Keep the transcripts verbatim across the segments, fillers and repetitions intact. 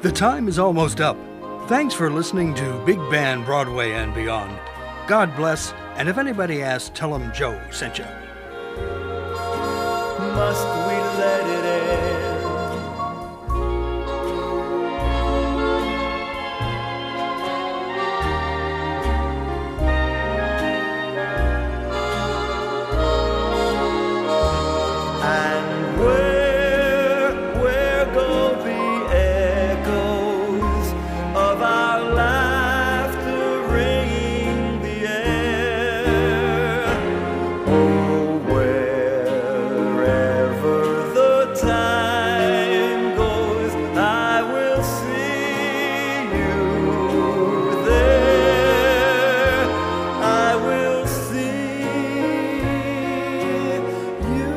The time is almost up. Thanks for listening to Big Band Broadway and Beyond. God bless, and if anybody asks, tell them Joe sent you. Must we let it end? And where, where go the echoes of our laughter ringing the air? Oh, wherever the time goes, I will see you there. I will see you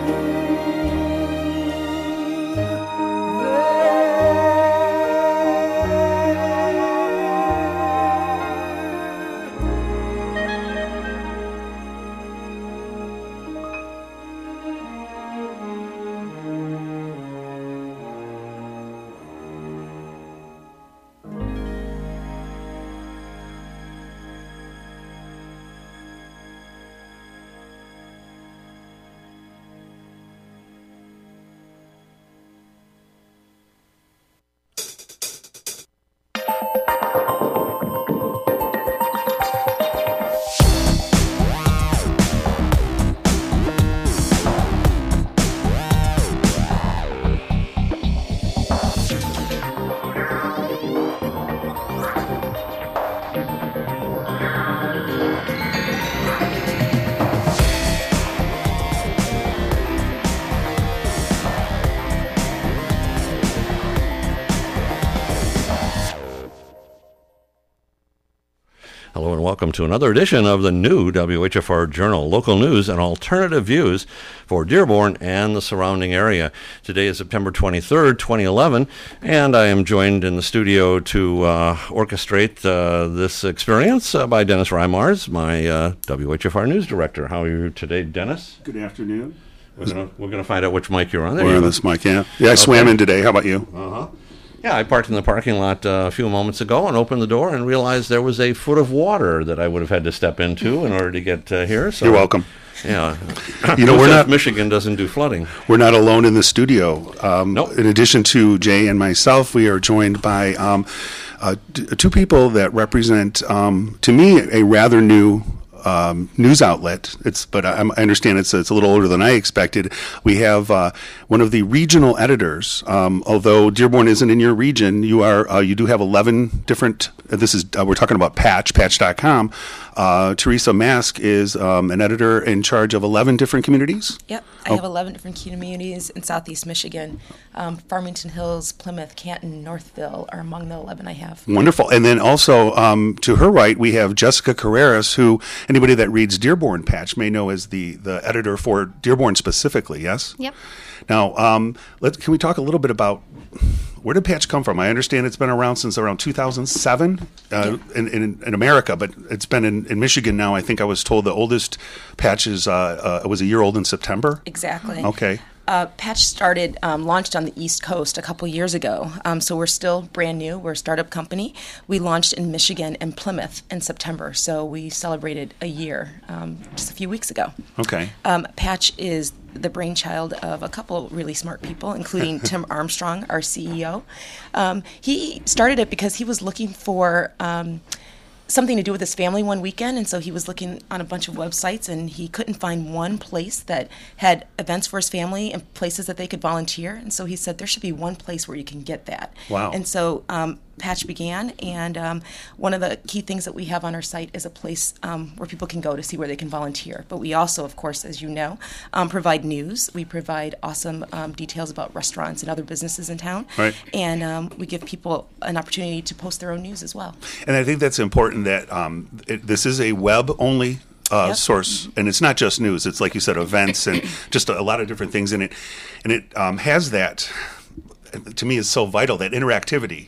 Hello and welcome to another edition of the new W H F R Journal, local news and alternative views for Dearborn and the surrounding area. Today is September twenty-third, twenty eleven, and I am joined in the studio to uh, orchestrate uh, this experience uh, by Dennis Reimars, my uh, W H F R News Director. How are you today, Dennis? Good afternoon. We're gonna, we're gonna find out which mic you're on. There We're you on go. this mic, yeah. Yeah, I swam in today. How about you? Uh-huh. Yeah, I parked in the parking lot uh, a few moments ago and opened the door and realized there was a foot of water that I would have had to step into in order to get uh, here. So, You're welcome. Yeah. You know, we're not Michigan doesn't do flooding. We're not alone in the studio. Um, Nope. In addition to Jay and myself, we are joined by um, uh, t- two people that represent, um, to me, a rather new um, news outlet. It's, but I, I understand it's it's a little older than I expected. We have uh, one of the regional editors. Um, although Dearborn isn't in your region, you are. Uh, you do have eleven different. Uh, this is uh, we're talking about Patch, Patch dot com. Uh, Teresa Mask is um, an editor in charge of eleven different communities. Yep, I Oh. have eleven different communities in Southeast Michigan. Um, Farmington Hills, Plymouth, Canton, Northville are among the eleven I have. Wonderful. And then also um, to her right, we have Jessica Carreras, who anybody that reads Dearborn Patch may know as the, the editor for Dearborn specifically, yes? Yep. Now, um, let can we talk a little bit about where did Patch come from? I understand it's been around since around two thousand seven uh, in, in, in America, but it's been in, in Michigan now. I think I was told the oldest Patch is, uh, uh, was a year old in September. Exactly. Okay. Uh, Patch started, um, launched on the East Coast a couple years ago, um, so we're still brand new. We're a startup company. We launched in Michigan and Plymouth in September, so we celebrated a year um, just a few weeks ago. Okay. Um, Patch is the brainchild of a couple really smart people, including Tim Armstrong, our C E O. Um, he started it because he was looking for um, something to do with his family one weekend, and so he was looking on a bunch of websites, and he couldn't find one place that had events for his family and places that they could volunteer, and so he said there should be one place where you can get that. Wow. And so um, Patch began, and um, one of the key things that we have on our site is a place um, where people can go to see where they can volunteer. But we also, of course, as you know, um, provide news. We provide awesome um, details about restaurants and other businesses in town. Right. And um, we give people an opportunity to post their own news as well. And I think that's important that um, it, this is a web-only uh, Yep. source, and it's not just news. It's like you said, events and just a, a lot of different things in it. And it um, has that, to me, is so vital, that interactivity.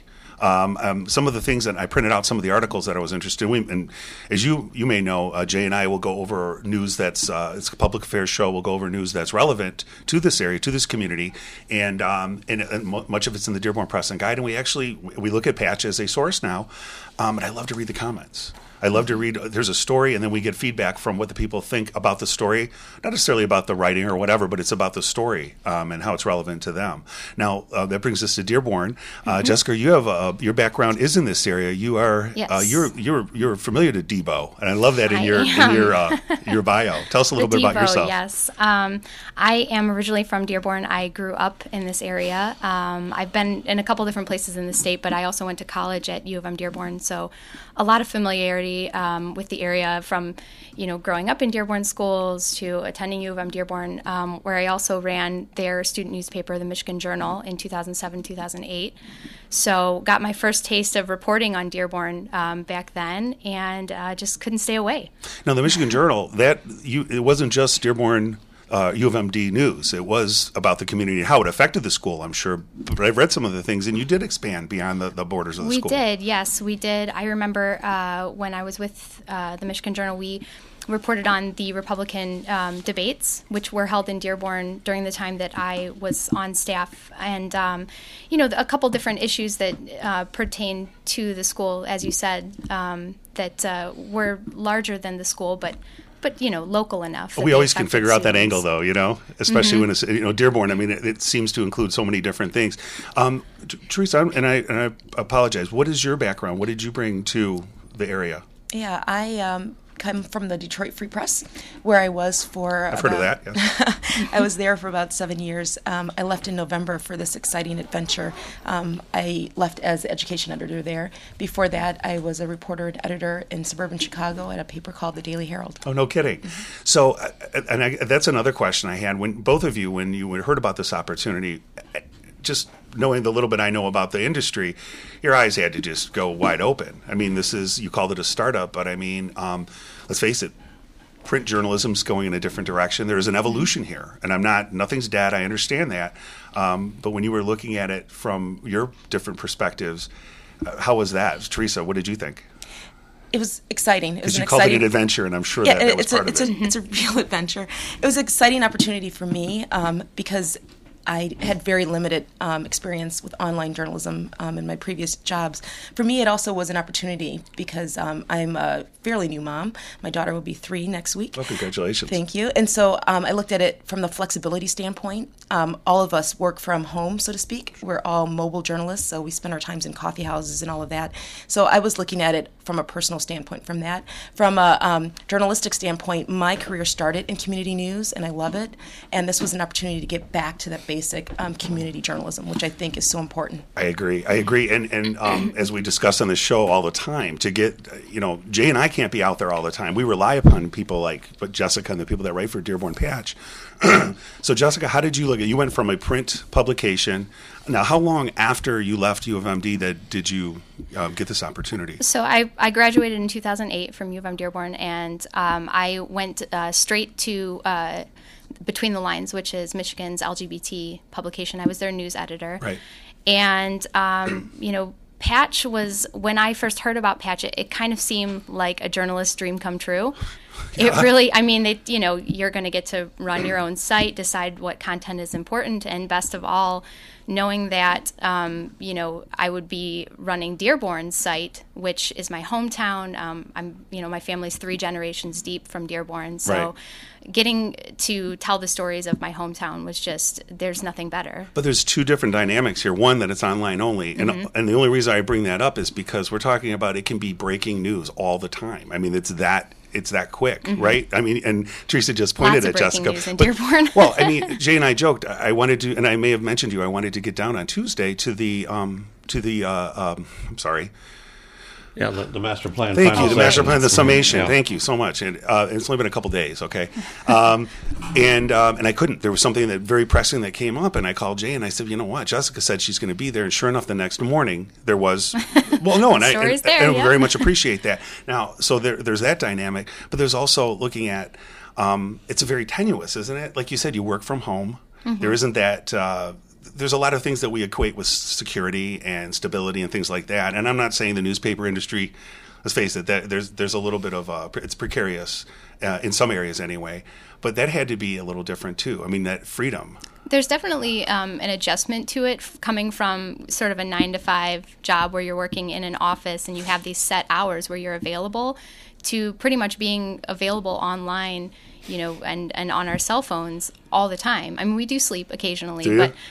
Um, um, some of the things that I printed out, some of the articles that I was interested in, and as you you may know, uh, Jay and I will go over news that's uh, it's a public affairs show. We'll go over news that's relevant to this area, to this community, and um, and, and mo- much of it's in the Dearborn Press and Guide. And we actually we look at Patch as a source now, um, and I love to read the comments. I love to read, there's a story, and then we get feedback from what the people think about the story, not necessarily about the writing or whatever, but it's about the story um, and how it's relevant to them. Now, uh, that brings us to Dearborn. Uh, mm-hmm. Jessica, you have a, your background is in this area. You are yes. uh, you're you're you're familiar to Debo, and I love that in I your am. in your uh, your bio. Tell us a little the bit Debo, about yourself. Yes, um, I am originally from Dearborn. I grew up in this area. Um, I've been in a couple different places in the state, but I also went to college at U of M Dearborn, so a lot of familiarity um, with the area from, you know, growing up in Dearborn schools to attending U of M Dearborn, um, where I also ran their student newspaper, the Michigan Journal, in two thousand seven, two thousand eight. So got my first taste of reporting on Dearborn um, back then, and uh, just couldn't stay away. Now, the Michigan Journal, that you, it wasn't just Dearborn Uh, U of M D news. It was about the community and how it affected the school, I'm sure. But I've read some of the things, and you did expand beyond the, the borders of the we school. We did, yes, we did. I remember uh, when I was with uh, the Michigan Journal, we reported on the Republican um, debates, which were held in Dearborn during the time that I was on staff. And, um, you know, a couple different issues that uh, pertain to the school, as you said, um, that uh, were larger than the school, but but, you know, local enough. We always can figure out that angle, students. though, you know, especially Mm-hmm. when it's, you know, Dearborn. I mean, it, it seems to include so many different things. Um, T- Teresa, I'm- and I, and I apologize, what is your background? What did you bring to the area? Yeah, I um, come from the Detroit Free Press, where I was for I've about, heard of that, yes. I was there for about seven years. Um, I left in November for this exciting adventure. Um, I left as the education editor there. Before that, I was a reporter and editor in suburban Chicago at a paper called the Daily Herald. Oh, no kidding. So, uh, and I, that's another question I had. When both of you, when you heard about this opportunity, just knowing the little bit I know about the industry, your eyes had to just go wide open. I mean, this is, you called it a startup, but I mean, um, let's face it, print journalism's going in a different direction. There is an evolution here, and I'm not, nothing's dead, I understand that. Um, but when you were looking at it from your different perspectives, uh, how was that? Teresa, what did you think? It was exciting. It was Because an you called exciting, it an adventure, and I'm sure yeah, that, that was it's part a, of it's it. A, it's a real adventure. It was an exciting opportunity for me um, because I had very limited um, experience with online journalism um, in my previous jobs. For me, it also was an opportunity because um, I'm a fairly new mom. My daughter will be three next week. Well, congratulations. Thank you. And so um, I looked at it from the flexibility standpoint. Um, all of us work from home, so to speak. We're all mobile journalists, so we spend our times in coffee houses and all of that. So I was looking at it from a personal standpoint from that. From a um, journalistic standpoint, my career started in community news, and I love it. And this was an opportunity to get back to that basic um, community journalism, which I think is so important. I agree. I agree. And and um, as we discuss on the show all the time, to get, uh, you know, Jay and I can't be out there all the time. We rely upon people like but Jessica and the people that write for Dearborn Patch. So, Jessica, how did you look at, you went from a print publication. Now, how long after you left U of M D that did you uh, get this opportunity? So I, I graduated in two thousand eight from U of M Dearborn, and um, I went uh, straight to uh, Between the Lines, which is Michigan's L G B T publication. I was their news editor. Right. And, um, you know, Patch was, when I first heard about Patch, it, it kind of seemed like a journalist's dream come true. It really, I mean, they, you know, you're going to get to run your own site, decide what content is important, and best of all, knowing that, um, you know, I would be running Dearborn's site, which is my hometown. Um, I'm, you know, my family's three generations deep from Dearborn, so Right. getting to tell the stories of my hometown was just, there's nothing better. But there's two different dynamics here. One, that it's online only. And, Mm-hmm. and the only reason I bring that up is because we're talking about it can be breaking news all the time. I mean, it's that it's that quick, Mm-hmm. right? I mean, and Teresa just pointed Lots of at breaking Jessica. news in But- Dearborn. well, I mean, Jay and I joked. I wanted to, and I may have mentioned to you, I wanted to get down on Tuesday to the, um, to the, uh, um, I'm sorry. Yeah, the, the master plan. Thank final you, the master session. plan, the summation. Yeah. Thank you so much. And uh, it's only been a couple days, okay? Um, and um, and I couldn't. There was something that very pressing that came up, and I called Jay and I said, you know what? Jessica said she's going to be there, and sure enough, the next morning there was. Well, no, and I Story's and, there, and I yeah. very much appreciate that. Now, so there, there's that dynamic, but there's also looking at. Um, it's very tenuous, isn't it? Like you said, you work from home. Mm-hmm. There isn't that. Uh, there's a lot of things that we equate with security and stability and things like that. And I'm not saying the newspaper industry, let's face it, that there's there's a little bit of uh, it's precarious uh, in some areas anyway. But that had to be a little different too. I mean, that freedom. There's definitely um, an adjustment to it f- coming from sort of a nine to five job where you're working in an office and you have these set hours where you're available to pretty much being available online, you know, and, and on our cell phones all the time. I mean, we do sleep occasionally, do but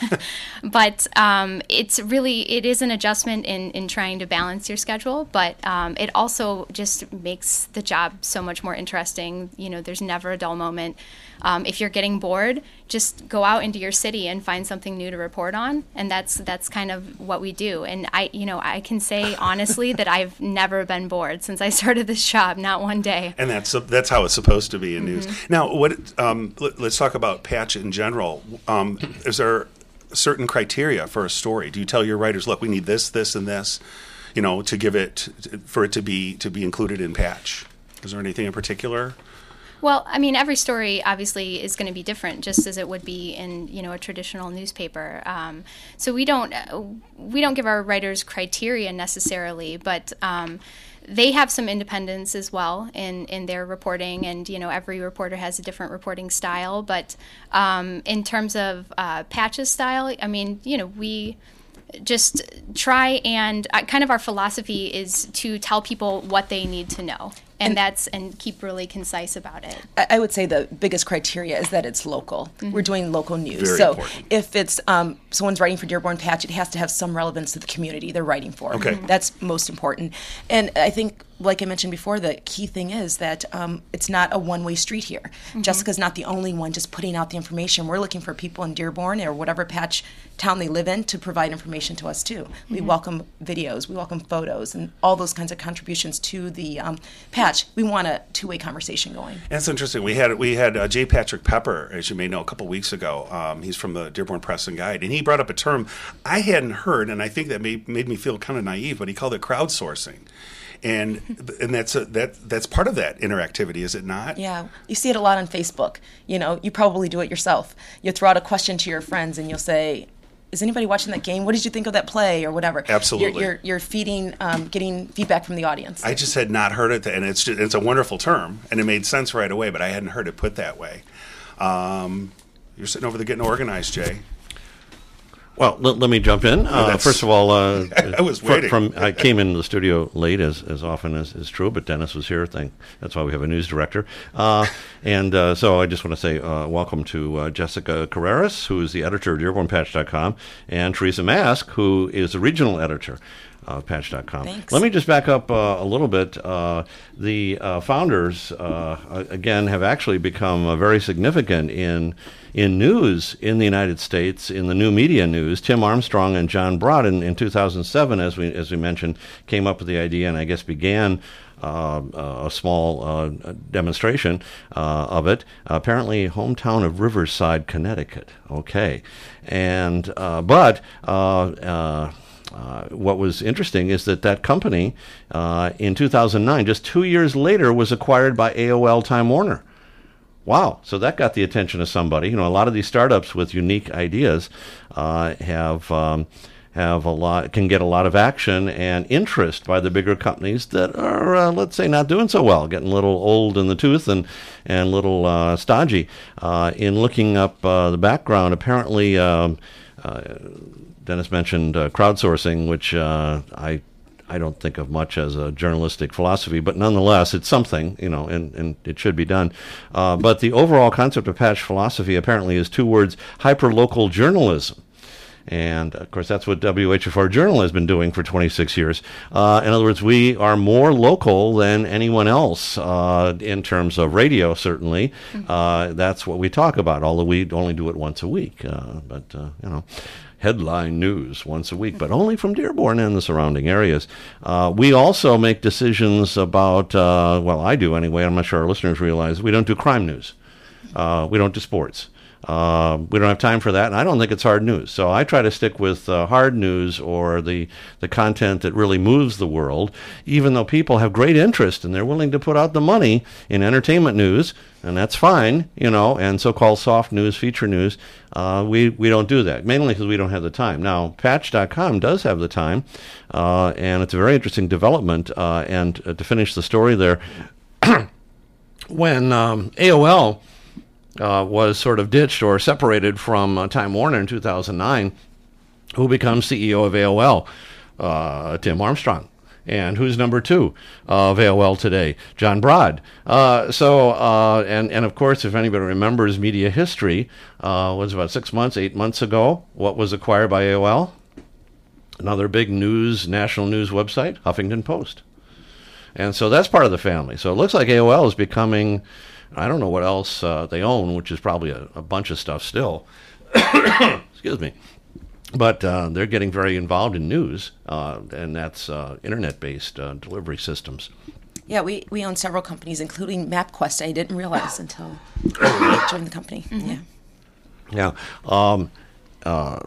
but um, it's really, it is an adjustment in, in trying to balance your schedule, but um, it also just makes the job so much more interesting. You know, there's never a dull moment. Um, if you're getting bored, just go out into your city and find something new to report on, and that's that's kind of what we do. And I, you know, I can say honestly that I've never been bored since I started this job, not one day. And that's that's how it's supposed to be in news. Mm-hmm. Now, what? Um, let, let's talk about Patch in general. Um, is there certain criteria for a story? Do you tell your writers, look, we need this, this, and this, you know, to give it for it to be to be included in Patch? Is there anything in particular? Well, I mean, every story obviously is going to be different, just as it would be in, you know, a traditional newspaper. Um, so we don't uh, we don't give our writers criteria necessarily, but um, they have some independence as well in, in their reporting, and you know, every reporter has a different reporting style. But um, in terms of uh, Patch's style, I mean, you know, we just try and uh, kind of our philosophy is to tell people what they need to know. And, and that's and keep really concise about it. I would say the biggest criteria is that it's local. Mm-hmm. We're doing local news. Very so important. If it's um, someone's writing for Dearborn Patch, it has to have some relevance to the community they're writing for. Okay. Mm-hmm. That's most important. And I think, like I mentioned before, the key thing is that um, it's not a one-way street here. Mm-hmm. Jessica's not the only one just putting out the information. We're looking for people in Dearborn or whatever Patch town they live in to provide information to us too. Mm-hmm. We welcome videos, we welcome photos, and all those kinds of contributions to the um, Patch. We want a two-way conversation going. That's interesting. We had we had uh, J. Patrick Pepper, as you may know, a couple weeks ago. Um, he's from the Dearborn Press and Guide, and he brought up a term I hadn't heard, and I think that made, made me feel kind of naive, but he called it crowdsourcing. And and that's a, that that's part of that interactivity, is it not? Yeah, you see it a lot on Facebook. You know, you probably do it yourself. You throw out a question to your friends, and you'll say, is anybody watching that game? What did you think of that play or whatever? Absolutely. You're, you're, you're feeding, um, getting feedback from the audience. I just had not heard it, and it's just, it's a wonderful term, and it made sense right away, but I hadn't heard it put that way. Um, you're sitting over there getting organized, Jay. Well, let, let me jump in. Uh, first of all, uh, I was fr- waiting. From I came in the studio late, as as often as is true, but Dennis was here. Thank that's why we have a news director. Uh, and uh, so I just want to say uh, welcome to uh, Jessica Carreras, who is the editor of Dearborn Patch dot com, and Teresa Mask, who is the regional editor of Patch dot com. Thanks. Let me just back up uh, a little bit. Uh, the uh, founders, uh, again, have actually become uh, very significant in in news in the United States, in the new media news. Tim Armstrong and John Broad in, in two thousand seven, as we as we mentioned, came up with the idea and I guess began uh, a small uh, demonstration uh, of it. Apparently, hometown of Riverside, Connecticut. Okay, and uh, but. Uh, uh, Uh, what was interesting is that that company, uh, in two thousand nine, just two years later, was acquired by A O L Time Warner. Wow. So that got the attention of somebody. You know, a lot of these startups with unique ideas uh, have um, have a lot can get a lot of action and interest by the bigger companies that are, uh, let's say, not doing so well, getting a little old in the tooth and and a little uh, stodgy. Uh, in looking up uh, the background, apparently. Um, uh, Dennis mentioned uh, crowdsourcing, which uh, I I don't think of much as a journalistic philosophy, but nonetheless, it's something, you know, and, and it should be done. Uh, but the overall concept of Patch philosophy apparently is two words: hyperlocal journalism. And, of course, that's what W H F R Journal has been doing for twenty-six years. Uh, in other words, we are more local than anyone else uh, in terms of radio, certainly. Mm-hmm. Uh, that's what we talk about, although we only do it once a week. Uh, but, uh, you know, headline news once a week, but only from Dearborn and the surrounding areas. Uh, we also make decisions about, uh, well, I do anyway, I'm not sure our listeners realize, we don't do crime news. Uh, we don't do sports. Uh, we don't have time for that, and I don't think it's hard news. So I try to stick with uh, hard news or the, the content that really moves the world, even though people have great interest and they're willing to put out the money in entertainment news, and that's fine, you know, and so-called soft news, feature news. Uh, we, we don't do that, mainly because we don't have the time. Now, Patch dot com does have the time, uh, and it's a very interesting development. Uh, and uh, to finish the story there, when um, A O L uh, was sort of ditched or separated from uh, Time Warner in two thousand nine, who becomes C E O of A O L? Uh, Tim Armstrong. And who's number two of A O L today? John Broad. Uh, so, uh, and, and of course, if anybody remembers media history, uh, was about six months, eight months ago, what was acquired by A O L? Another big news, national news website, Huffington Post. And so that's part of the family. So it looks like A O L is becoming, I don't know what else uh, they own, which is probably a, a bunch of stuff still. Excuse me. But uh, they're getting very involved in news, uh, and that's uh, internet-based uh, delivery systems. Yeah, we, we own several companies, including MapQuest. I didn't realize until I joined the company. Mm-hmm. Yeah. Yeah. Um, uh,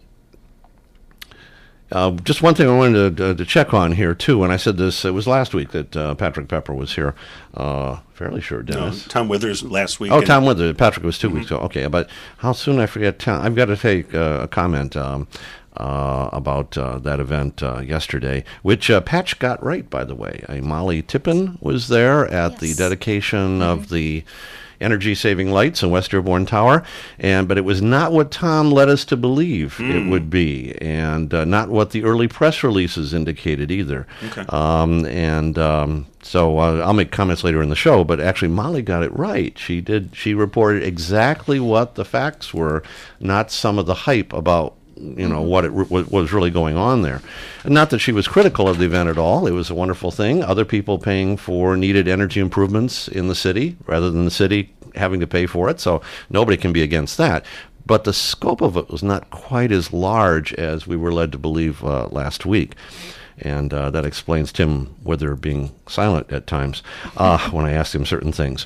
uh, just one thing I wanted to, to check on here, too, and I said this, it was last week that uh, Patrick Pepper was here. Uh, fairly sure, Dennis. No, Tom Withers last week. Oh, Tom Withers. Patrick was two mm-hmm. weeks ago. Okay, but how soon I forget Tom? I've got to take uh, a comment um, uh, about uh, that event uh, yesterday, which uh, Patch got right, by the way. Uh, Molly Tippin was there at yes. the dedication mm-hmm. of the energy-saving lights in West Dearborn Tower, and but it was not what Tom led us to believe mm. it would be, and uh, not what the early press releases indicated either. Okay. Um, and um, so uh, I'll make comments later in the show, but actually Molly got it right. She did. She reported exactly what the facts were, not some of the hype about you know, what it re- what was really going on there. And not that she was critical of the event at all. It was a wonderful thing. Other people paying for needed energy improvements in the city rather than the city having to pay for it. So nobody can be against that. But the scope of it was not quite as large as we were led to believe uh, last week. And uh, that explains Tim Wither being silent at times uh, when I asked him certain things.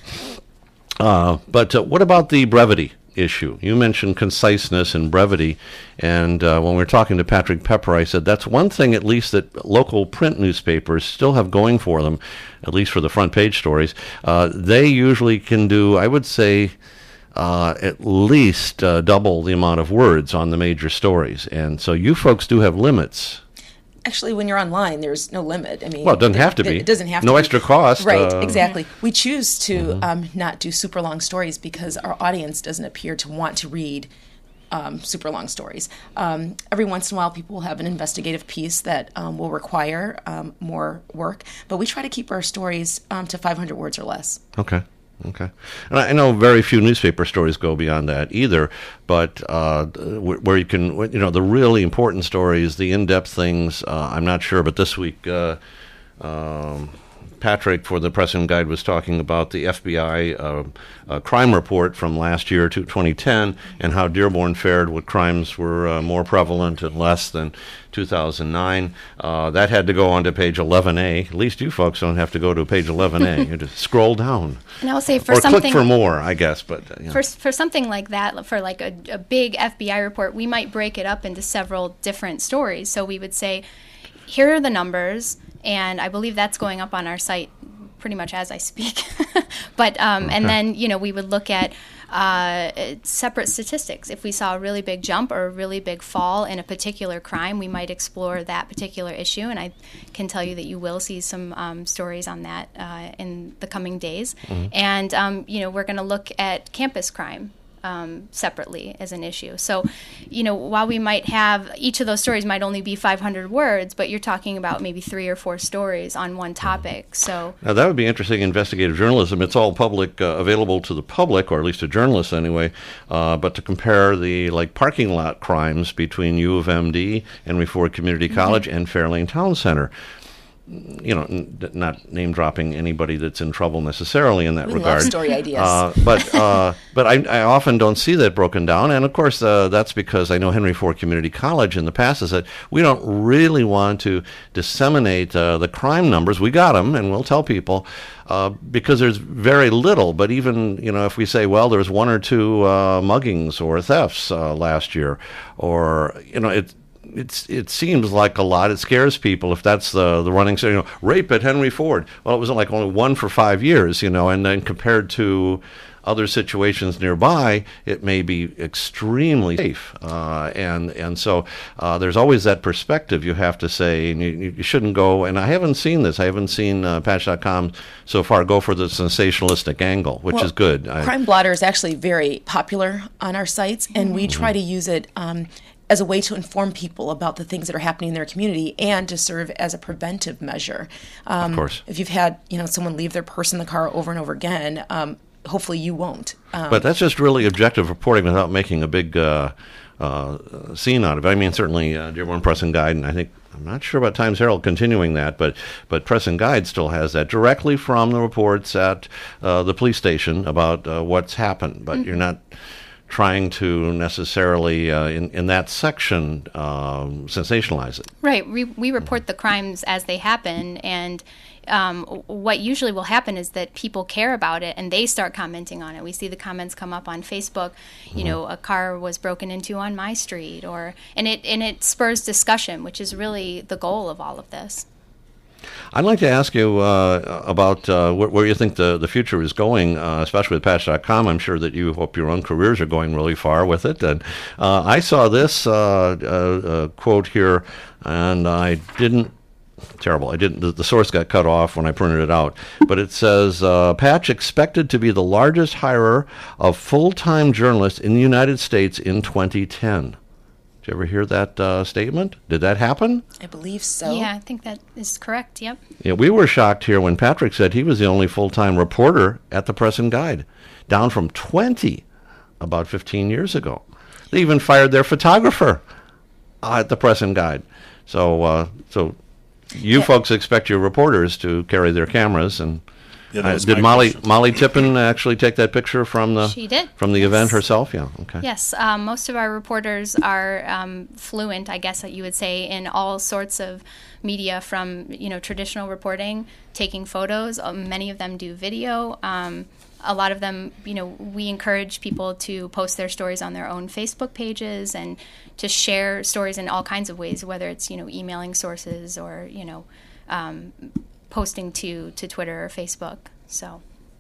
Uh, but uh, what about the brevity issue? You mentioned conciseness and brevity, and uh, when we were talking to Patrick Pepper, I said that's one thing at least that local print newspapers still have going for them, at least for the front page stories. Uh, they usually can do, I would say, uh, at least uh, double the amount of words on the major stories, and so you folks do have limits. Actually, when you're online, there's no limit. I mean, well, it doesn't have to it, be. It doesn't have no to. No extra cost. Right, uh, exactly. We choose to mm-hmm. um, not do super long stories because our audience doesn't appear to want to read um, super long stories. Um, every once in a while, people will have an investigative piece that um, will require um, more work, but we try to keep our stories um, to five hundred words or less. Okay. Okay. And I know very few newspaper stories go beyond that either, but uh, where you can, you know, the really important stories, the in-depth things, uh, I'm not sure, but this week, uh, um, Patrick, for the Press and Guide, was talking about the F B I uh, uh, crime report from last year to twenty ten and how Dearborn fared, what crimes were uh, more prevalent and less than two thousand nine. Uh, that had to go on to page eleven A. At least you folks don't have to go to page eleven A. You just scroll down. And I will say for or something... click for more, I guess. But uh, you know. for, for something like that, for like a, a big F B I report, we might break it up into several different stories. So we would say, here are the numbers, and I believe that's going up on our site pretty much as I speak. but um, okay. And then, you know, we would look at uh, separate statistics. If we saw a really big jump or a really big fall in a particular crime, we might explore that particular issue. And I can tell you that you will see some um, stories on that uh, in the coming days. Mm-hmm. And, um, you know, we're going to look at campus crime Um, separately as an issue. So, you know, while we might have, each of those stories might only be five hundred words, but you're talking about maybe three or four stories on one topic. So now that would be interesting investigative journalism. It's all public, uh, available to the public, or at least to journalists anyway, uh, but to compare the, like, parking lot crimes between U of M D, Henry Ford Community College, mm-hmm. and Fairlane Town Center. you know, n- not name dropping anybody that's in trouble necessarily in that We regard. love story ideas. Uh, but uh, but I, I often don't see that broken down, and of course uh, that's because I know Henry Ford Community College in the past has said we don't really want to disseminate uh, the crime numbers. We got them, and we'll tell people uh, because there's very little. But even you know if we say, well, there's one or two uh, muggings or thefts uh, last year, or you know it. It's, it seems like a lot. It scares people if that's the the running. You know, rape at Henry Ford. Well, it was like only one for five years, you know, and then compared to other situations nearby, it may be extremely safe. Uh, and and so uh, there's always that perspective you have to say, and you, you shouldn't go. And I haven't seen this. I haven't seen uh, Patch dot com so far go for the sensationalistic angle, which Well, is good. I, Crime Blotter is actually very popular on our sites, and we try to use it um, as a way to inform people about the things that are happening in their community and to serve as a preventive measure. Um, Of course. If you've had, you know, someone leave their purse in the car over and over again, um, hopefully you won't. Um, But that's just really objective reporting without making a big uh, uh, scene out of it. I mean, certainly uh, Dearborn Press and Guide, and I think, I'm not sure about Times Herald continuing that, but, but Press and Guide still has that directly from the reports at uh, the police station about uh, what's happened. But mm-hmm. you're not trying to necessarily, uh, in, in that section, um, sensationalize it. Right. We, we report the crimes as they happen, and um, what usually will happen is that people care about it and they start commenting on it. We see the comments come up on Facebook, you mm-hmm. know, a car was broken into on my street, or and it and it spurs discussion, which is really the goal of all of this. I'd like to ask you uh, about uh, wh- where you think the, the future is going, uh, especially with Patch dot com. I'm sure that you hope your own careers are going really far with it. And uh, I saw this uh, uh, uh, quote here, and I didn't, terrible, I didn't, the, the source got cut off when I printed it out. But it says, uh, Patch expected to be the largest hirer of full-time journalists in the United States in twenty ten. Did you ever hear that uh, statement? Did that happen? I believe so. Yeah, I think that is correct, yep. Yeah, we were shocked here when Patrick said he was the only full-time reporter at the Press and Guide, down from twenty about fifteen years ago. They even fired their photographer uh, at the Press and Guide. So uh, so you Yeah. folks expect your reporters to carry their cameras. And Yeah, that uh, was did my Molly question. Molly Tippin actually take that picture from the She did, from the yes. event herself? Yeah, okay. Yes, um, most of our reporters are um, fluent, I guess that you would say, in all sorts of media, from you know traditional reporting, taking photos. Um, many of them do video. Um, a lot of them, you know, we encourage people to post their stories on their own Facebook pages and to share stories in all kinds of ways, whether it's you know emailing sources or you know um, posting to to Twitter or Facebook. So.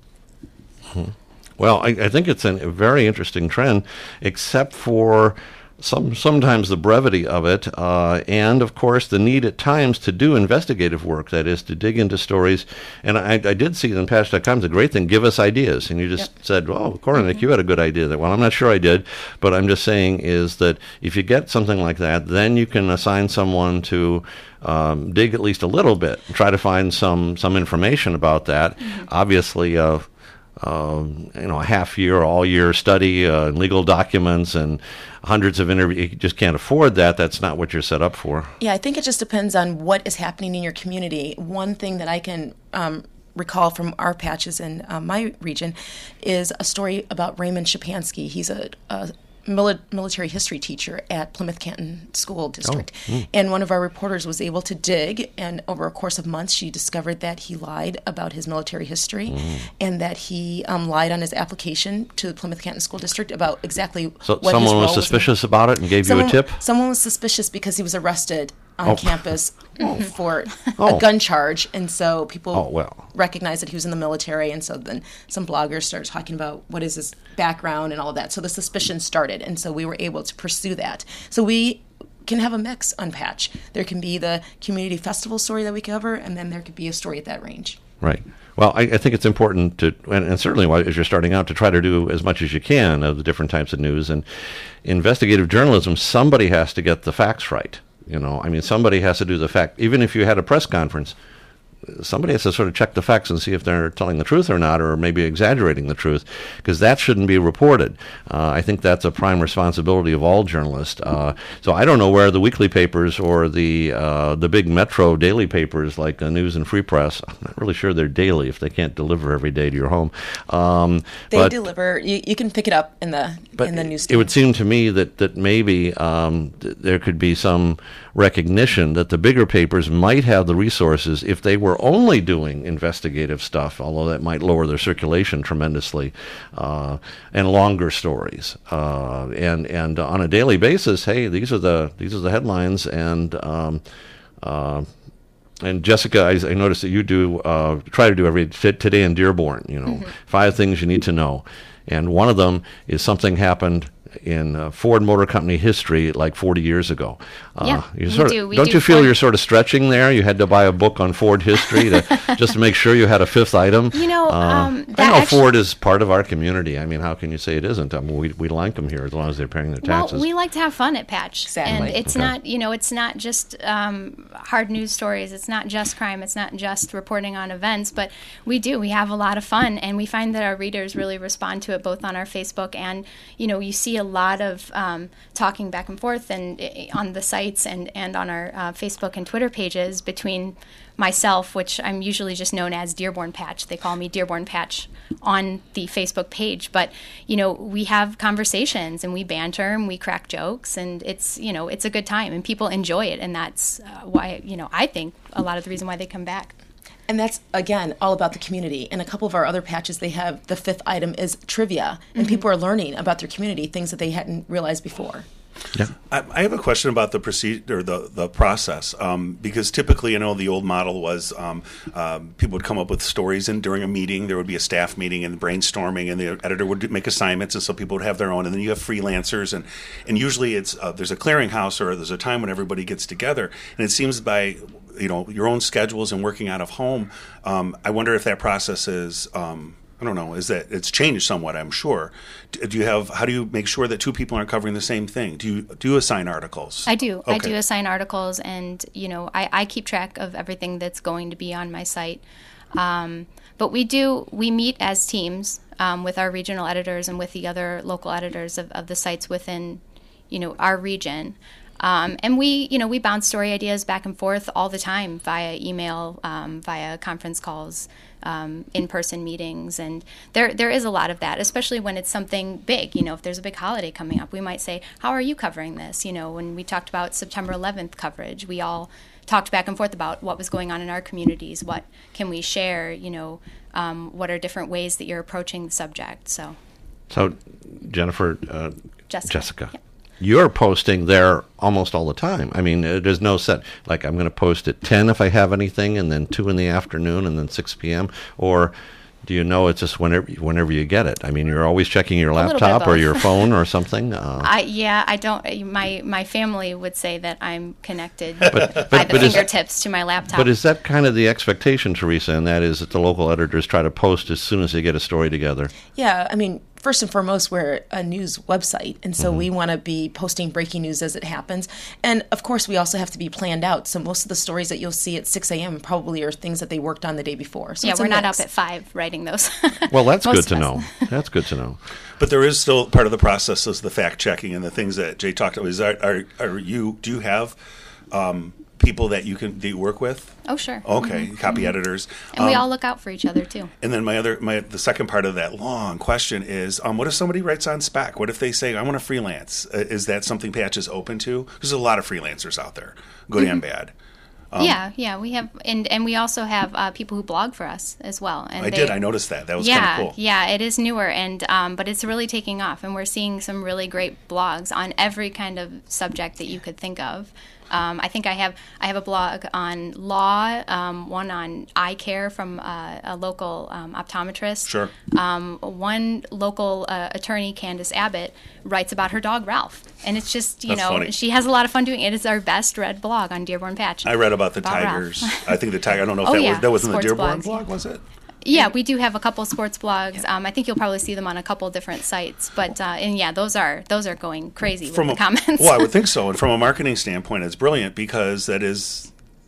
Hmm. Well, I, I think it's an, a very interesting trend, except for some sometimes the brevity of it, uh, and of course the need at times to do investigative work. That is to dig into stories. And I, I did see in Patch dot com the great thing: give us ideas. And you just Yep. said, "Oh, Kornick, you had a good idea." That well, I'm not sure I did, but I'm just saying is that if you get something like that, then you can assign someone to um, dig at least a little bit, try to find some some information about that. Mm-hmm. Obviously. Uh, Um, you know, a half year, all year study, uh, legal documents, and hundreds of interviews. You just can't afford that. That's not what you're set up for. Yeah, I think it just depends on what is happening in your community. One thing that I can um, recall from our patches in uh, my region is a story about Raymond Shapansky. He's a, a mili- military history teacher at Plymouth Canton School District. Oh, mm. And one of our reporters was able to dig, and over a course of months, she discovered that he lied about his military history Mm. and that he um, lied on his application to the Plymouth Canton School District about exactly So what his someone was role in. suspicious about it and gave Someone, you a tip? someone was suspicious because he was arrested on Oh. campus for Oh. a gun charge, and so people Oh, well. recognized that he was in the military, and so then some bloggers started talking about what is his background and all of that. So the suspicion started, and so we were able to pursue that. So we can have a mix on Patch. There can be the community festival story that we cover, and then there could be a story at that range. Right. Well, I, I think it's important to, and, and certainly while, as you're starting out, to try to do as much as you can of the different types of news. And investigative journalism, somebody has to get the facts right. You know, I mean, somebody has to do the fact. Even if you had a press conference, somebody has to sort of check the facts and see if they're telling the truth or not, or maybe exaggerating the truth, because that shouldn't be reported. Uh, I think that's a prime responsibility of all journalists. Uh, so I don't know where the weekly papers or the uh, the big metro daily papers like uh, News and Free Press, I'm not really sure they're daily if they can't deliver every day to your home. Um, they but, deliver. You, you can pick it up in the but in the newsstand. It would seem to me that that maybe um, th- there could be some recognition that the bigger papers might have the resources if they were only doing investigative stuff, although that might lower their circulation tremendously, uh, and longer stories. Uh, and and on a daily basis, hey, these are the these are the headlines. And um, uh, and Jessica, I, I noticed that you do uh, try to do every t- today in Dearborn. You know, mm-hmm. five things you need to know, and one of them is something happened in uh, Ford Motor Company history like forty years ago. Uh, yeah, you we sort do. Of, we don't do you feel Ford. You're sort of stretching there? You had to buy a book on Ford history to just to make sure you had a fifth item. You know, uh, um, that I know actu- Ford is part of our community. I mean, how can you say it isn't? I mean, we we like them here as long as they're paying their taxes. Well, we like to have fun at Patch, Exactly. and it's Okay. not, you know, it's not just um, hard news stories. It's not just crime. It's not just reporting on events. But we do. We have a lot of fun, and we find that our readers really respond to it, both on our Facebook and, you know, you see a lot of um, talking back and forth and uh, on the sites and and on our uh, Facebook and Twitter pages between myself, which I'm usually just known as Dearborn Patch. They call me Dearborn Patch on the Facebook page. But, you know, we have conversations and we banter and we crack jokes, and it's, you know, it's a good time and people enjoy it. And that's uh, why, you know, I think a lot of the reason why they come back. And that's, again, all about the community. In a couple of our other patches, they have the fifth item is trivia. And Mm-hmm. people are learning about their community, things that they hadn't realized before. Yeah. I, I have a question about the procedure, the the process, um, because typically, you know, the old model was um, um, people would come up with stories, and during a meeting, there would be a staff meeting and brainstorming, and the editor would make assignments, and so people would have their own, and then you have freelancers, and and usually it's uh, there's a clearinghouse or there's a time when everybody gets together, and it seems by you know your own schedules and working out of home, um, I wonder if that process is. Um, I don't know. Is that it's changed somewhat? I'm sure. Do, do you have? How do you make sure that two people aren't covering the same thing? Do you do you assign articles? I do. I Okay. do assign articles, and, you know, I, I keep track of everything that's going to be on my site. Um, but we do, we meet as teams um, with our regional editors and with the other local editors of, of the sites within, you know, our region. Um, and we, you know, we bounce story ideas back and forth all the time via email, um, via conference calls, um, in-person meetings, and there there is a lot of that, especially when it's something big. You know, if there's a big holiday coming up, we might say, "How are you covering this?" You know, when we talked about September eleventh coverage, we all talked back and forth about what was going on in our communities, what can we share, you know, um, what are different ways that you're approaching the subject. So, So, Jennifer, uh, Jessica. Jessica. Yeah. You're posting there almost all the time. I mean, uh, there's no set, like I'm going to post at ten if I have anything, and then two in the afternoon, and then six p.m., or do you know it's just whenever whenever you get it? I mean, you're always checking your little bit laptop or both. your phone or something? Uh, I yeah, I don't. My my family would say that I'm connected but, by but, the but is, fingertips to my laptop. but is that kind of the expectation, Teresa, and that is that the local editors try to post as soon as they get a story together? Yeah, I mean, first and foremost, we're a news website, and so we want to be posting breaking news as it happens. And of course, we also have to be planned out. So most of the stories that you'll see at six a.m. probably are things that they worked on the day before. So yeah, it's a we're not mix. up at five writing those. Well, that's Most good to of us. know. That's good to know. But there is still part of the process is the fact checking and the things that Jay talked about. Is are, are, are you do you have um, people that you can that you work with? Oh, sure. Okay, copy editors. And we Um, all look out for each other too. And then my other, my the second part of that long question is, um, what if somebody writes on spec? What if they say, I want to freelance? Uh, is that something Patch is open to? There's a lot of freelancers out there, good and bad. Um, yeah, yeah, we have, and and we also have uh, people who blog for us as well. And I they, did. I noticed that. That was yeah, kind of cool. yeah, it is newer, and um, but it's really taking off, and we're seeing some really great blogs on every kind of subject that you could think of. Um, I think I have I have a blog on law, um, one on eye care from uh, a local um, optometrist. Sure. Um, one local uh, attorney, Candace Abbott, writes about her dog Ralph, and it's just you That's know funny. she has a lot of fun doing it. It's our best read blog on Dearborn Patch. I read about the About Ralph. Tigers. I think the Tiger. I don't know if Oh, that yeah, was that was in the sports Dearborn blogs, blog, yeah. was it? Yeah, we do have a couple sports blogs. Um, I think you'll probably see them on a couple different sites. But uh, and yeah, those are those are going crazy From with a, the comments. well, I would think so. And from a marketing standpoint, it's brilliant because that is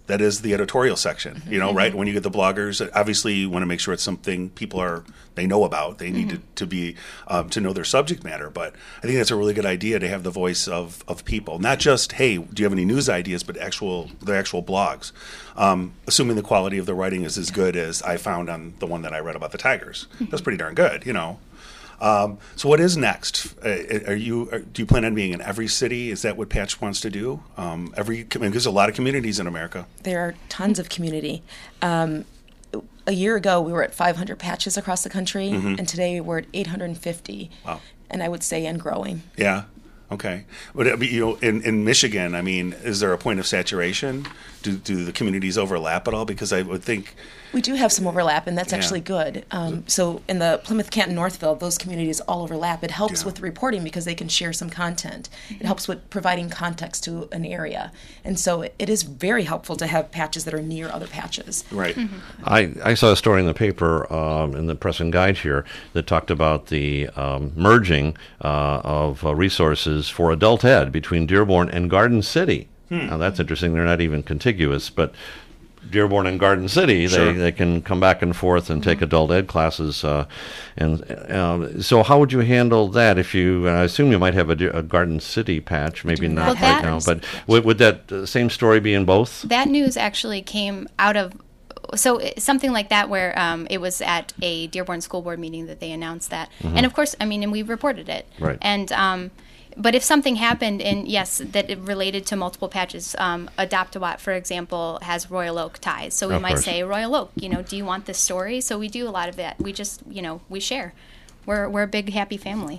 that is the editorial section, you know, right? When you get the bloggers, obviously you want to make sure it's something people are, they know about. They need mm-hmm. to, to be, um, to know their subject matter. But I think that's a really good idea to have the voice of, of people. Not just, hey, do you have any news ideas, but actual, the actual blogs. Um, assuming the quality of the writing is as good as I found on the one that I read about the Tigers. That's pretty darn good, you know. Um, so what is next? Uh, are you are, do you plan on being in every city? Is that what Patch wants to do? Um, every I mean, there's a lot of communities in America. There are tons of community. Um, a year ago, we were at five hundred patches across the country, mm-hmm. and today we're at eight hundred fifty. Wow! And I would say, and growing. Yeah. Okay. But I mean, you know, in, in Michigan, I mean, is there a point of saturation? Do do the communities overlap at all? Because I would think we do have some overlap, and that's yeah. actually good. Um, so in the Plymouth, Canton, Northville, those communities all overlap. It helps yeah. with reporting because they can share some content. It helps with providing context to an area, and so it, it is very helpful to have patches that are near other patches. Right. Mm-hmm. I, I saw a story in the paper um, in the Press and Guide here that talked about the um, merging uh, of uh, resources for adult ed between Dearborn and Garden City. Hmm. Now that's interesting. They're not even contiguous, but Dearborn and Garden City, sure. they, they can come back and forth and take adult ed classes. Uh, and uh, so how would you handle that if you, I assume you might have a, a Garden City patch, maybe not well, right now, but would, would that uh, same story be in both? That news actually came out of, so something like that where um, it was at a Dearborn School Board meeting that they announced that. Mm-hmm. And of course, I mean, and we reported it. Right. And, um, but if something happened, and yes, that it related to multiple patches, um, Adopt-A-Watt, for example, has Royal Oak ties. So we of might course. say, Royal Oak, you know, do you want this story? So we do a lot of that. We just, you know, we share. We're we're a big, happy family.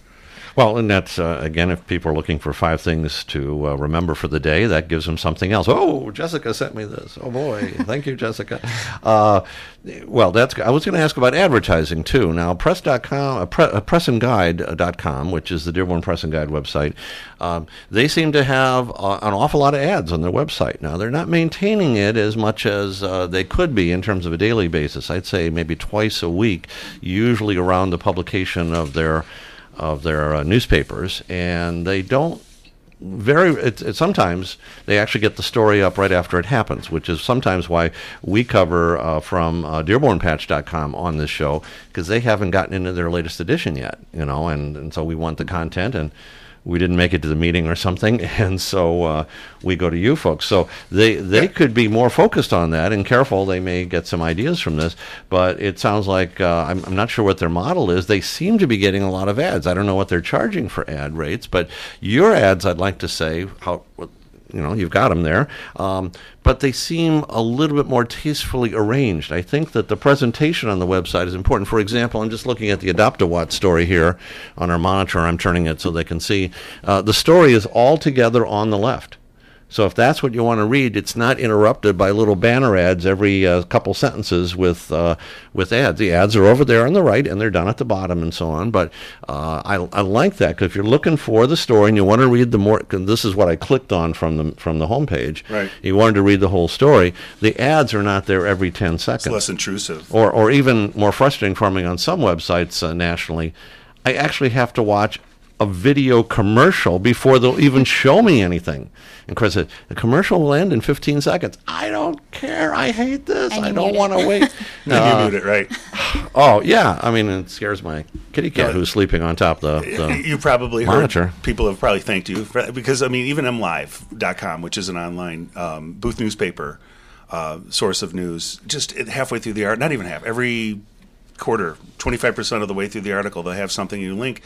Well, and that's, uh, again, if people are looking for five things to uh, remember for the day, that gives them something else. Oh, Jessica sent me this. Oh, boy. Thank you, Jessica. Uh, well, that's. I was going to ask about advertising, too. Now, press dot com, uh, pre, uh, press and guide dot com, which is the Dearborn Press and Guide website, um, they seem to have uh, an awful lot of ads on their website. Now, they're not maintaining it as much as uh, they could be in terms of a daily basis. I'd say maybe twice a week, usually around the publication of their of their uh, newspapers, and they don't very it, it, sometimes they actually get the story up right after it happens, which is sometimes why we cover uh, from uh, Dearborn Patch dot com on this show, because they haven't gotten into their latest edition yet, you know, and, and so we want the content, and we didn't make it to the meeting or something, and so uh, we go to you folks. So they they could be more focused on that and careful. They may get some ideas from this, but it sounds like, uh, I'm, I'm not sure what their model is. They seem to be getting a lot of ads. I don't know what they're charging for ad rates, but your ads, I'd like to say, how you know, you've got them there, um, but they seem a little bit more tastefully arranged. I think that the presentation on the website is important. For example, I'm just looking at the Adopt-A-Watt story here on our monitor. I'm turning it so they can see. Uh, the story is all together on the left. So if that's what you want to read, it's not interrupted by little banner ads every uh, couple sentences with uh, with ads. The ads are over there on the right, and they're down at the bottom and so on. But uh, I, I like that, because if you're looking for the story and you want to read the more, cause this is what I clicked on from the from the homepage. Right. You wanted to read the whole story. The ads are not there every ten seconds. It's less intrusive. Or, or even more frustrating for me on some websites uh, nationally, I actually have to watch a video commercial before they'll even show me anything. And Chris said, the commercial will end in fifteen seconds. I don't care. I hate this. And I you don't mute want to it. wait. No, No. you mute it, right? Oh, yeah. I mean, it scares my kitty cat No. who's sleeping on top of the, the You probably monitor. heard, people have probably thanked you, for, because, I mean, even M Live dot com, which is an online um, booth newspaper uh, source of news, just halfway through the art, not even half, every quarter, twenty-five percent of the way through the article, they'll have something you link,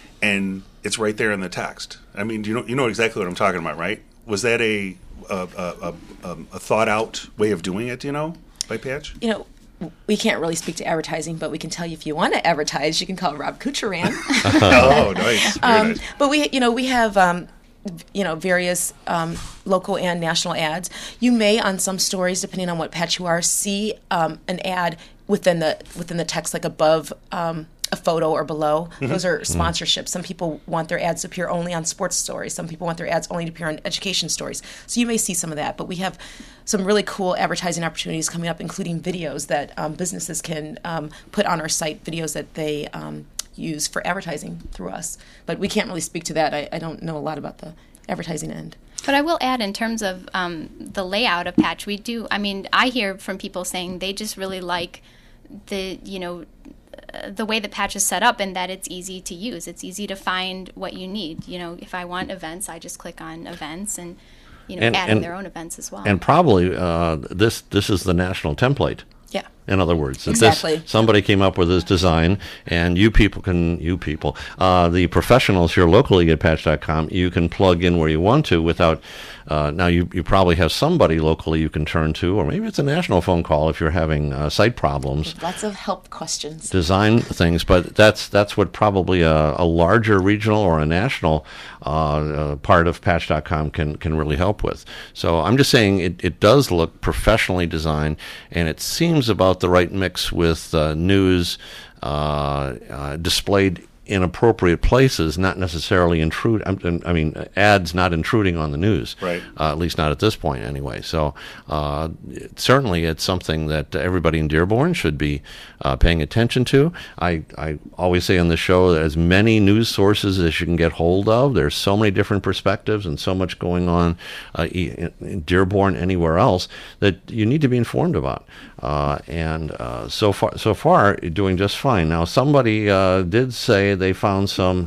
and it's right there in the text. I mean, you know, you know exactly what I'm talking about, right? Was that a a, a, a, a thought out way of doing it, you know, by Patch? You know, we can't really speak to advertising, but we can tell you if you want to advertise, you can call Rob Kucheran. Oh, nice. Very um, nice. But we, you know, we have, um, you know, various um, local and national ads. You may, on some stories, depending on what patch you are, see um, an ad within the within the text, like above um, a photo or below. Mm-hmm. Those are sponsorships. Some people want their ads to appear only on sports stories. Some people want their ads only to appear on education stories. So you may see some of that. But we have some really cool advertising opportunities coming up, including videos that um, businesses can um, put on our site, videos that they um, use for advertising through us. But we can't really speak to that. I, I don't know a lot about the advertising end. But I will add, in terms of um, the layout of Patch, we do, I mean, I hear from people saying they just really like the, you know, uh, the way the Patch is set up, and that it's easy to use. It's easy to find what you need. You know, if I want events, I just click on events and, you know, And- add in and- their own events as well. And probably uh, this this is the national template. Yeah. In other words, that Exactly. this, somebody came up with this design, and you people can, you people, uh, the professionals here locally at patch dot com, you can plug in where you want to without, uh, now you, you probably have somebody locally you can turn to, or maybe it's a national phone call if you're having uh, site problems. Lots of help questions. Design things, but that's that's what probably a, a larger regional or a national uh, uh, part of patch dot com can can really help with. So I'm just saying it, it does look professionally designed, and it seems about the right mix with uh, news uh, uh, displayed in appropriate places, not necessarily intrude. I mean, ads not intruding on the news, Right. Uh, at least not at this point, anyway. So uh, it, certainly, it's something that everybody in Dearborn should be uh, paying attention to. I, I always say on the show that as many news sources as you can get hold of. There's so many different perspectives and so much going on uh, in, in Dearborn, anywhere else, that you need to be informed about. Uh, and uh, so far, so far, you're doing just fine. Now, somebody uh, did say they found some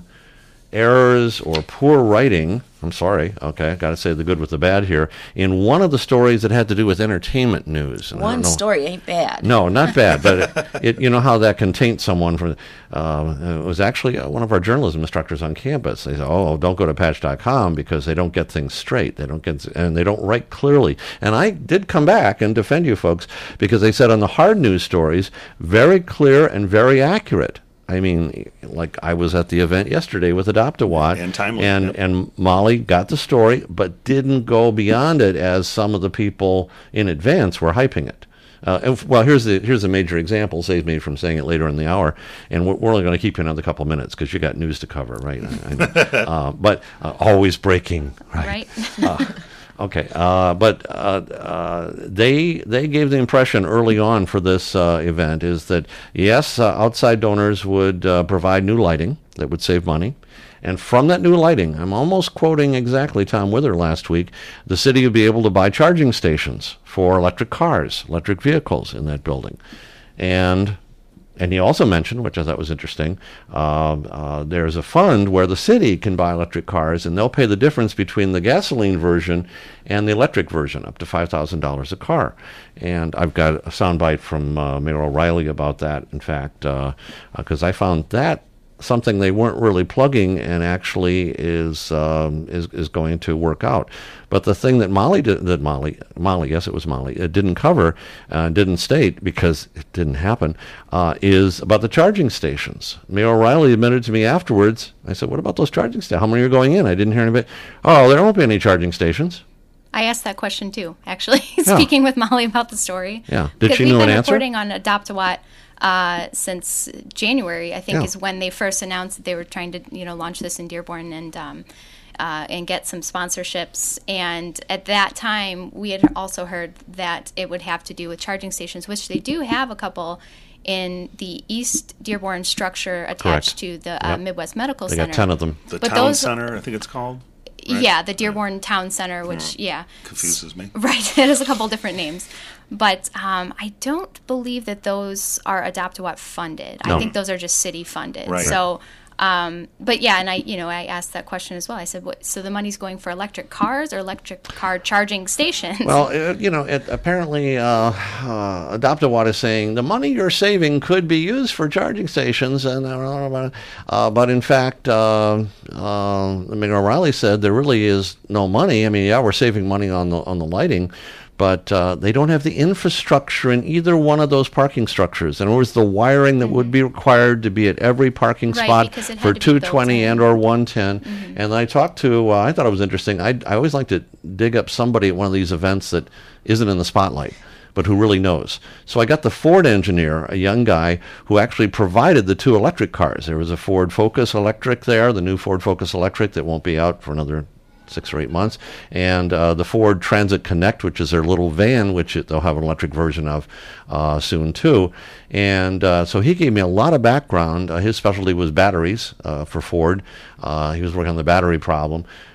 errors or poor writing. I'm sorry. Okay, I got to say the good with the bad here. In one of the stories that had to do with entertainment news. And I don't One know- story ain't bad. No, not bad, but it, it, you know how that can taint someone. From uh, it was actually uh, one of our journalism instructors on campus. They said, "Oh, don't go to patch dot com because they don't get things straight. They don't get and they don't write clearly." And I did come back and defend you folks because they said on the hard news stories, very clear and very accurate. I mean, like I was at the event yesterday with Adopt-A-Watt, And timely, and yep. and Molly got the story, but didn't go beyond it as some of the people in advance were hyping it. Uh, and f- well, here's the here's a major example. Saves me from saying it later in the hour, and we're, we're only going to keep you another couple minutes because you got news to cover, right? I, I know. uh, but uh, always breaking, right? Right? Okay, uh, but uh, uh, they they gave the impression early on for this uh, event is that yes, uh, outside donors would uh, provide new lighting that would save money, and from that new lighting, I'm almost quoting exactly Tom Wither last week, the city would be able to buy charging stations for electric cars, electric vehicles in that building, and. And he also mentioned, which I thought was interesting, uh, uh, there's a fund where the city can buy electric cars, and they'll pay the difference between the gasoline version and the electric version, up to five thousand dollars a car. And I've got a soundbite from uh, Mayor O'Reilly about that, in fact, because uh, uh, I found that something they weren't really plugging and actually is um, is is going to work out. But the thing that Molly did, that Molly Molly yes it was Molly it didn't cover, uh, didn't state because it didn't happen, uh, is about the charging stations. Mayor O'Reilly admitted to me afterwards. I said, "What about those charging stations? How many are going in?" I didn't hear anybody. Oh, there won't be any charging stations. I asked that question too, actually, speaking with Molly about the story. Yeah. Did Because she we've know been an answer? reporting on Adopt-A-Watt uh, since January, I think, Yeah. is when they first announced that they were trying to, you know, launch this in Dearborn and um, uh, and get some sponsorships. And at that time, we had also heard that it would have to do with charging stations, which they do have a couple in the East Dearborn structure attached Correct. to the uh, Yep. Midwest Medical They Center. got ten of them. The But town those- center, I think it's called. right? Yeah, the Dearborn Town Center, which, yeah. Confuses me. Right, it has a couple different names. But um, I don't believe that those are Adopt-A-Watt funded. No. I think those are just city funded. Right. So, um, but yeah, and I, you know, I asked that question as well. I said, what, so the money's going for electric cars or electric car charging stations? Well, uh, you know, it, apparently uh, uh, Adopt-A-Watt is saying the money you're saving could be used for charging stations, and uh, uh, but in fact, uh, uh, I mean, O'Reilly said there really is no money. I mean, yeah, we're saving money on the on the lighting, but uh, they don't have the infrastructure in either one of those parking structures. In other words, the wiring that would be required to be at every parking Right, spot because it had for to be two built twenty in. and or one ten. And I talked to, uh, I thought it was interesting. I, I always like to dig up somebody at one of these events that isn't in the spotlight, but who really knows. So I got the Ford engineer, a young guy, who actually provided the two electric cars. There was a Ford Focus Electric there, the new Ford Focus Electric that won't be out for another six or eight months, and uh, the Ford Transit Connect, which is their little van, which it, they'll have an electric version of uh, soon too. And uh, so he gave me a lot of background. Uh, his specialty was batteries uh, for Ford. Uh, he was working on the battery problem.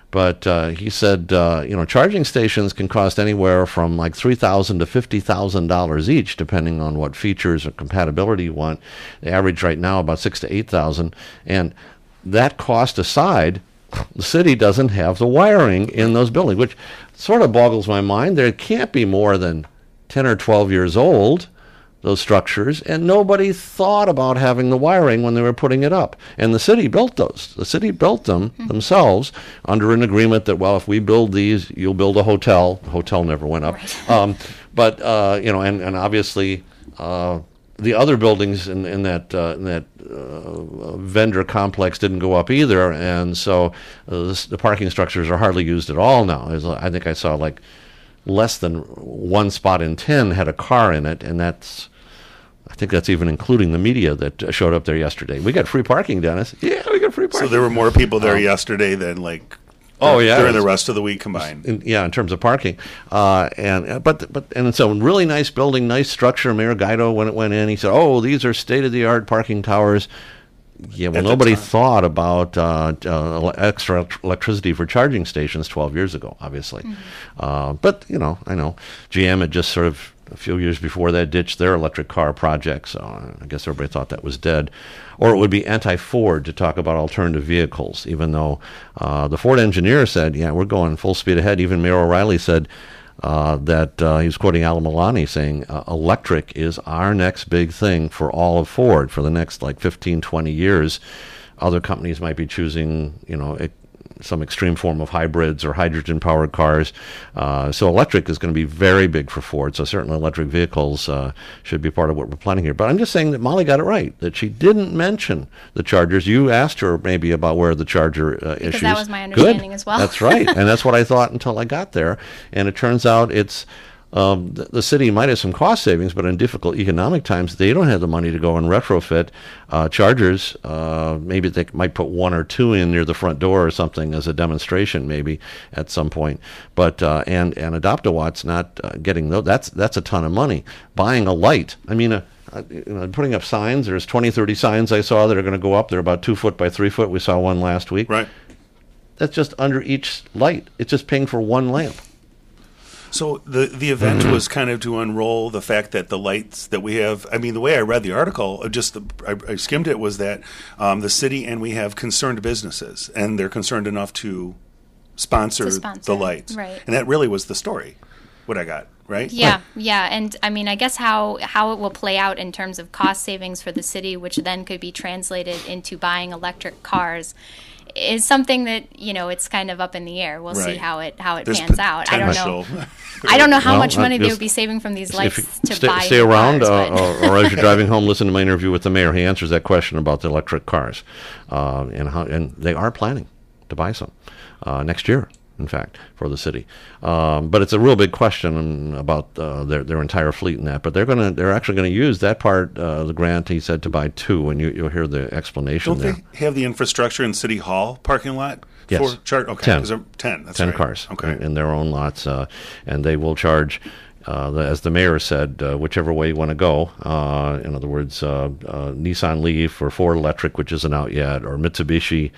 But uh, he said, uh, you know, charging stations can cost anywhere from like three thousand dollars to fifty thousand dollars each, depending on what features or compatibility you want. The average right now about six to eight thousand, and that cost aside, the city doesn't have the wiring in those buildings, which sort of boggles my mind. There can't be more than ten or twelve years old, those structures, and nobody thought about having the wiring when they were putting it up. And the city built those. The city built them mm-hmm. themselves under an agreement that, well, if we build these, you'll build a hotel. The hotel never went up. Right. Um, but, uh, you know, and, and obviously uh, the other buildings in, in that, uh, in that uh, vendor complex didn't go up either. And so uh, this, the parking structures are hardly used at all now. There's, I think I saw like less than one spot in ten had a car in it, and that's, I think that's even including the media that uh, showed up there yesterday. We got free parking, Dennis. Yeah, we got free parking. So there were more people there um, yesterday than like oh yeah during the rest of the week combined. In, yeah, in terms of parking, uh, and uh, but but and it's a really nice building, nice structure. Mayor Guido, when it went in, he said, "Oh, these are state of the art parking towers." Yeah, well, nobody thought about uh, uh, extra electricity for charging stations twelve years ago, obviously. Mm-hmm. Uh, but, you know, I know G M had just sort of a few years before that ditched their electric car project, so I guess everybody thought that was dead. Or it would be anti-Ford to talk about alternative vehicles, even though uh, the Ford engineer said, yeah, we're going full speed ahead. Even Mayor O'Reilly said uh, that uh, he was quoting Al Milani saying, uh, electric is our next big thing for all of Ford for the next like fifteen, twenty years. Other companies might be choosing, you know, it, some extreme form of hybrids or hydrogen-powered cars. Uh, so electric is going to be very big for Ford. So certainly electric vehicles uh, should be part of what we're planning here. But I'm just saying that Molly got it right, that she didn't mention the chargers. You asked her maybe about where the charger uh, because issues. That was my understanding Good. as well. That's right. And that's what I thought until I got there. And it turns out it's Um, the, the city might have some cost savings, but in difficult economic times, they don't have the money to go and retrofit uh, chargers. Uh, maybe they might put one or two in near the front door or something as a demonstration, maybe at some point. But uh, and and Adopt-A-Watt's not uh, getting those. That's that's a ton of money. Buying a light. I mean, uh, uh, you know, putting up signs. There's twenty, thirty signs I saw that are going to go up. They're about two foot by three foot. We saw one last week. Right. That's just under each light. It's just paying for one lamp. So the the event was kind of to unroll the fact that the lights that we have, I mean, the way I read the article, just the, I, I skimmed it, was that um, the city and we have concerned businesses, and they're concerned enough to sponsor, To sponsor, the lights. right. And that really was the story, what I got, right? Yeah, Right. yeah, and I mean, I guess how how it will play out in terms of cost savings for the city, which then could be translated into buying electric cars, is something that, you know, it's kind of up in the air. We'll see Right. how it how it There's pans out. I don't know. potential. I don't know how Well, much money uh, they just- would be saving from these If lights you to stay, buy stay new around, cars, uh, but- or, or as you're driving home, listen to my interview with the mayor. He answers that question about the electric cars, uh, and how, and they are planning to buy some uh, next year, in fact, for the city. Um, but it's a real big question about uh, their their entire fleet and that. But they're gonna they're actually going to use that part uh, of the grant. He said to buy two, and you you'll hear the explanation Don't there. they have the infrastructure in City Hall parking lot? Yes. For char- okay. Ten. 'Cause they're- ten. That's ten right. cars Okay. in, in their own lots, uh, and they will charge, uh, the, as the mayor said, uh, whichever way you want to go. Uh, in other words, uh, uh, Nissan Leaf or Ford Electric, which isn't out yet, or Mitsubishi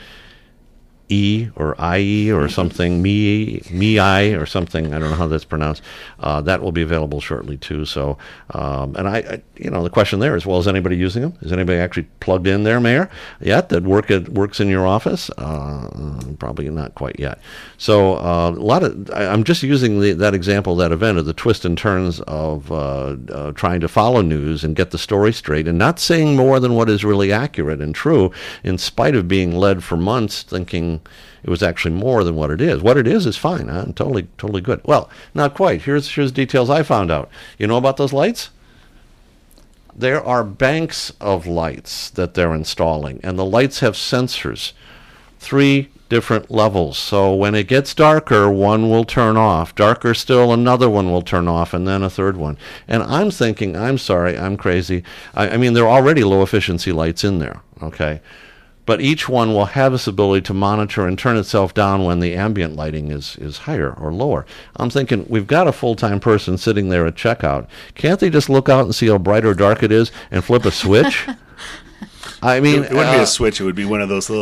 E or I E or something, Mi Mi I or something. I don't know how that's pronounced. Uh, that will be available shortly too. So, um, and I, I, you know, the question there is, well, is anybody using them? Is anybody actually plugged in there, Mayor? Yet that work it works in your office? Uh, probably not quite yet. So uh, a lot of I, I'm just using the, that example, that event, of the twist and turns of uh, uh, trying to follow news and get the story straight, and not saying more than what is really accurate and true, in spite of being led for months thinking it was actually more than what it is. What it is is fine. Huh? Totally, totally good. Well, not quite. Here's here's details I found out. You know about those lights? There are banks of lights that they're installing, and the lights have sensors, three different levels. So when it gets darker, one will turn off. Darker still, another one will turn off, and then a third one. And I'm thinking, I'm sorry, I'm crazy. I, I mean, there are already low-efficiency lights in there, okay? But each one will have this ability to monitor and turn itself down when the ambient lighting is, is higher or lower. I'm thinking, we've got a full-time person sitting there at checkout. Can't they just look out and see how bright or dark it is and flip a switch? I mean, It, it wouldn't be uh, a switch. It would be one of those little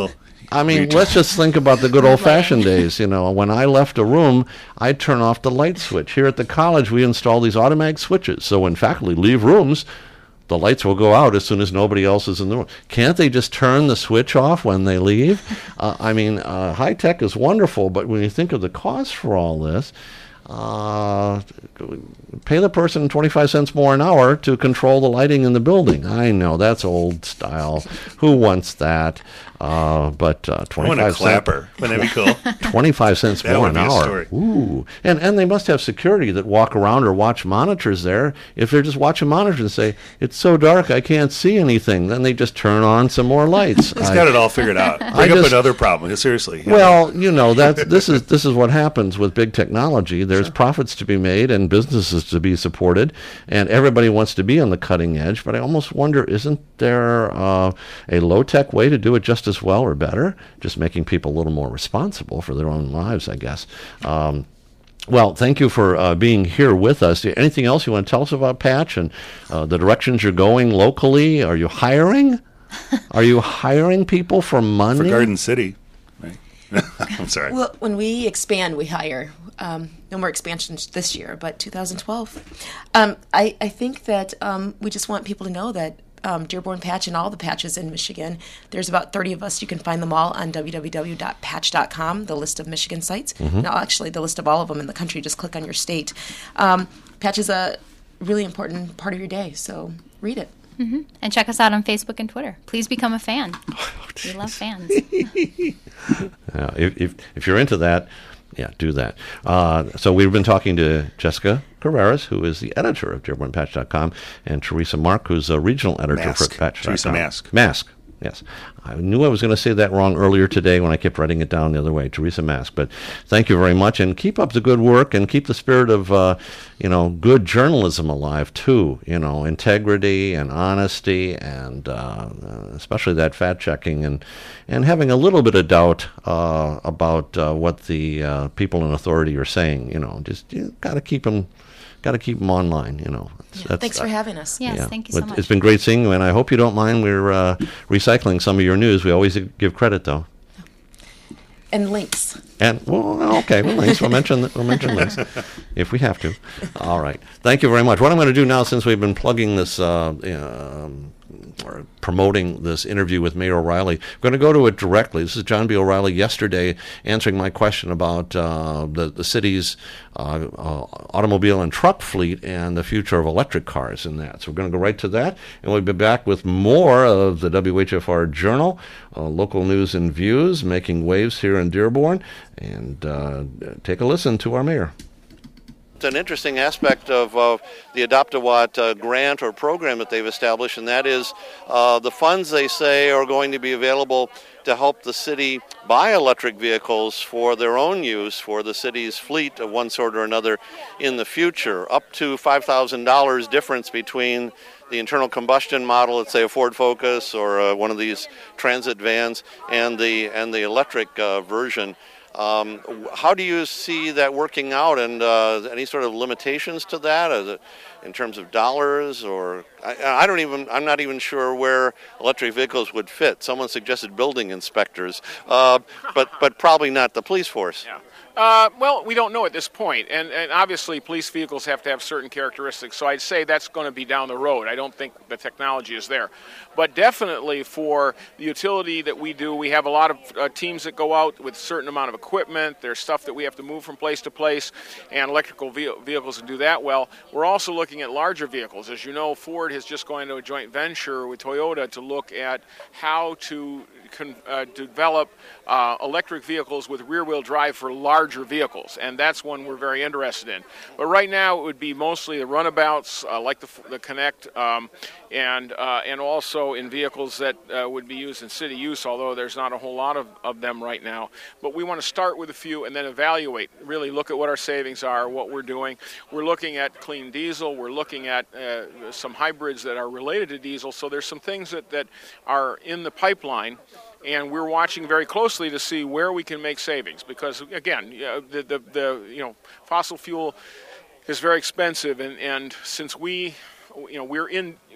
I mean, let's just think about the good old-fashioned days. You know, when I left a room, I'd turn off the light switch. Here at the college, we install these automatic switches. So when faculty leave rooms, the lights will go out as soon as nobody else is in the room. Can't they just turn the switch off when they leave? Uh, I mean, uh, high tech is wonderful, but when you think of the cost for all this, uh, pay the person twenty-five cents more an hour to control the lighting in the building. I know, that's old style. Who wants that? Uh, but uh, I want a twenty-five clapper. Wouldn't that be cool? twenty-five cents That more would an be a hour. story. Ooh. And and they must have security that walk around or watch monitors there. If they're just watching monitors and say, it's so dark I can't see anything, then they just turn on some more lights. He's I- got it all figured out. Bring I up just- another problem. Seriously. Yeah. Well, you know, that's this is this is what happens with big technology. There's profits to be made and businesses to be supported, and everybody wants to be on the cutting edge. But I almost wonder, isn't there uh, a low-tech way to do it just as well or better? Just making people a little more responsible for their own lives, I guess. Um, well, thank you for uh, being here with us. Anything else you want to tell us about Patch and uh, the directions you're going locally? Are you hiring? Are you hiring people for money? For Garden City. Right. I'm sorry. Well, when we expand, we hire. Um, no more expansions this year, but two thousand twelve. Um, I, I think that um, we just want people to know that um, Dearborn Patch and all the patches in Michigan, there's about thirty of us. You can find them all on w w w dot patch dot com, the list of Michigan sites. Mm-hmm. No, actually, the list of all of them in the country. Just click on your state. Um, Patch is a really important part of your day, so read it. Mm-hmm. And check us out on Facebook and Twitter. Please become a fan. We love fans. Yeah, if, if if you're into that, yeah, do that. Uh, so we've been talking to Jessica Carreras, who is the editor of Dearborn Patch dot com, and Teresa Mark, who's a regional editor Mask. for Patch dot com. Teresa Mask. Mask. Yes. I knew I was going to say that wrong earlier today when I kept writing it down the other way, Teresa Mask. But thank you very much, and keep up the good work, and keep the spirit of, uh, you know, good journalism alive, too. You know, integrity and honesty, and uh, especially that fact-checking, and, and having a little bit of doubt uh, about uh, what the uh, people in authority are saying. You know, just you got to keep them... Got to keep them online, you know. Yeah, That's- thanks for having us. Yes, yeah. thank you so But much. It's been great seeing you, and I hope you don't mind. We're uh, recycling some of your news. We always give credit, though. And links. And well, okay, well, links. We'll mention we'll mention links if we have to. All right. Thank you very much. What I'm going to do now, since we've been plugging this, uh, um, or promoting this interview with Mayor O'Reilly, I'm going to go to it directly. This is John B. O'Reilly yesterday answering my question about uh, the the city's uh, uh, automobile and truck fleet and the future of electric cars and that. So we're going to go right to that, and we'll be back with more of the W H F R Journal, uh, local news and views, making waves here in Dearborn, and uh, take a listen to our mayor. It's an interesting aspect of uh, the Adopt-A-Watt uh, grant or program that they've established, and that is uh, the funds, they say, are going to be available to help the city buy electric vehicles for their own use, for the city's fleet of one sort or another in the future, up to five thousand dollars difference between the internal combustion model, let's say a Ford Focus or uh, one of these transit vans, and the, and the electric uh, version. Um, how do you see that working out, and uh, any sort of limitations to that, Is it in terms of dollars, or I, I don't even, I'm not even sure where electric vehicles would fit. Someone suggested building inspectors, uh, but but probably not the police force. Yeah. Uh, well, we don't know at this point, and, and obviously police vehicles have to have certain characteristics, so I'd say that's going to be down the road. I don't think the technology is there. But definitely for the utility that we do, we have a lot of uh, teams that go out with a certain amount of equipment. There's stuff that we have to move from place to place, and electrical ve- vehicles can do that well. We're also looking at larger vehicles. As you know, Ford has just gone into a joint venture with Toyota to look at how to Con, uh, develop uh, electric vehicles with rear-wheel drive for larger vehicles, and that's one we're very interested in. But right now it would be mostly the runabouts, uh, like the, the Connect, um, and uh, and also in vehicles that uh, would be used in city use, although there's not a whole lot of, of them right now. But we want to start with a few and then evaluate, really look at what our savings are, what we're doing. We're looking at clean diesel, we're looking at uh, some hybrids that are related to diesel, so there's some things that, that are in the pipeline. And we're watching very closely to see where we can make savings, because again, the the, the you know fossil fuel is very expensive, and, and since we you know we're in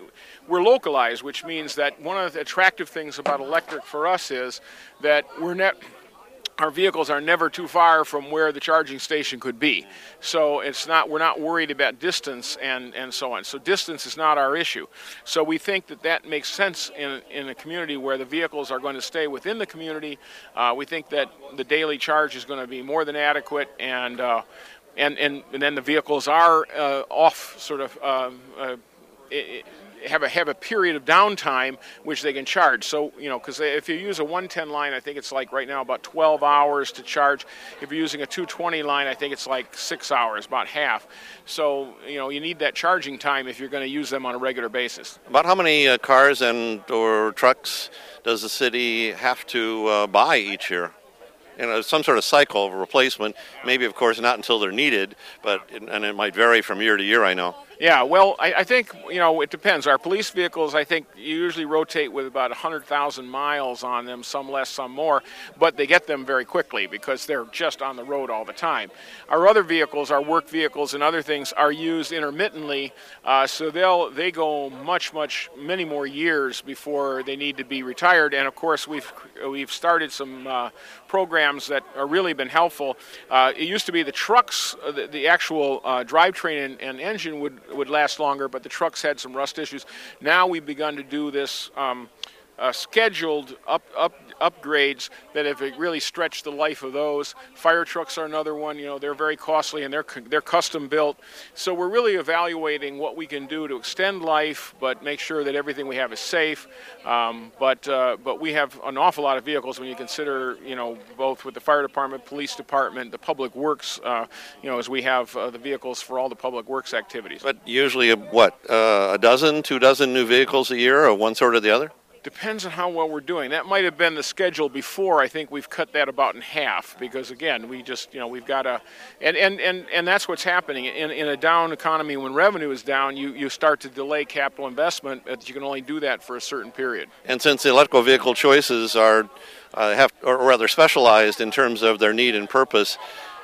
we're localized, which means that one of the attractive things about electric for us is that we're ne- our vehicles are never too far from where the charging station could be. So it's not, we're not worried about distance and, and so on. So distance is not our issue. So we think that that makes sense in, in a community where the vehicles are going to stay within the community. Uh, we think that the daily charge is going to be more than adequate, and uh, and, and, and then the vehicles are uh, off sort of um, uh, it, have a have a period of downtime which they can charge. So, you know, because if you use a one ten line, I think it's like right now about twelve hours to charge. If you're using a two twenty line, I think it's like six hours, about half. So, you know, you need that charging time if you're going to use them on a regular basis. About how many uh, cars and or trucks does the city have to uh, buy each year? You know, some sort of cycle of replacement. Maybe, of course, not until they're needed, but and it might vary from year to year, I know. Yeah, well, I, I think, you know, it depends. Our police vehicles, I think, usually rotate with about one hundred thousand miles on them, some less, some more, but they get them very quickly because they're just on the road all the time. Our other vehicles, our work vehicles and other things, are used intermittently, uh, so they'll they go much, much, many more years before they need to be retired. And, of course, we've we've started some uh, programs that have really been helpful. Uh, it used to be the trucks, uh, the, the actual uh, drivetrain and, and engine would would last longer, but the trucks had some rust issues. Now we've begun to do this um, uh, scheduled up, up upgrades that have really stretched the life of those. Fire trucks are another one. You know, they're very costly and they're they're custom built. So we're really evaluating what we can do to extend life, but make sure that everything we have is safe. Um, but uh, but we have an awful lot of vehicles when you consider, you know, both with the fire department, police department, the public works. Uh, you know, as we have uh, the vehicles for all the public works activities. But usually, uh, what uh, a dozen, two dozen new vehicles a year, or one sort or the other? Depends on how well we're doing. That might have been the schedule before. I think we've cut that about in half because, again, we just, you know, we've got to, and, and, and, and that's what's happening. In, in a down economy, when revenue is down, you, you start to delay capital investment, but you can only do that for a certain period. And since the electrical vehicle choices are, uh, have, or rather specialized in terms of their need and purpose,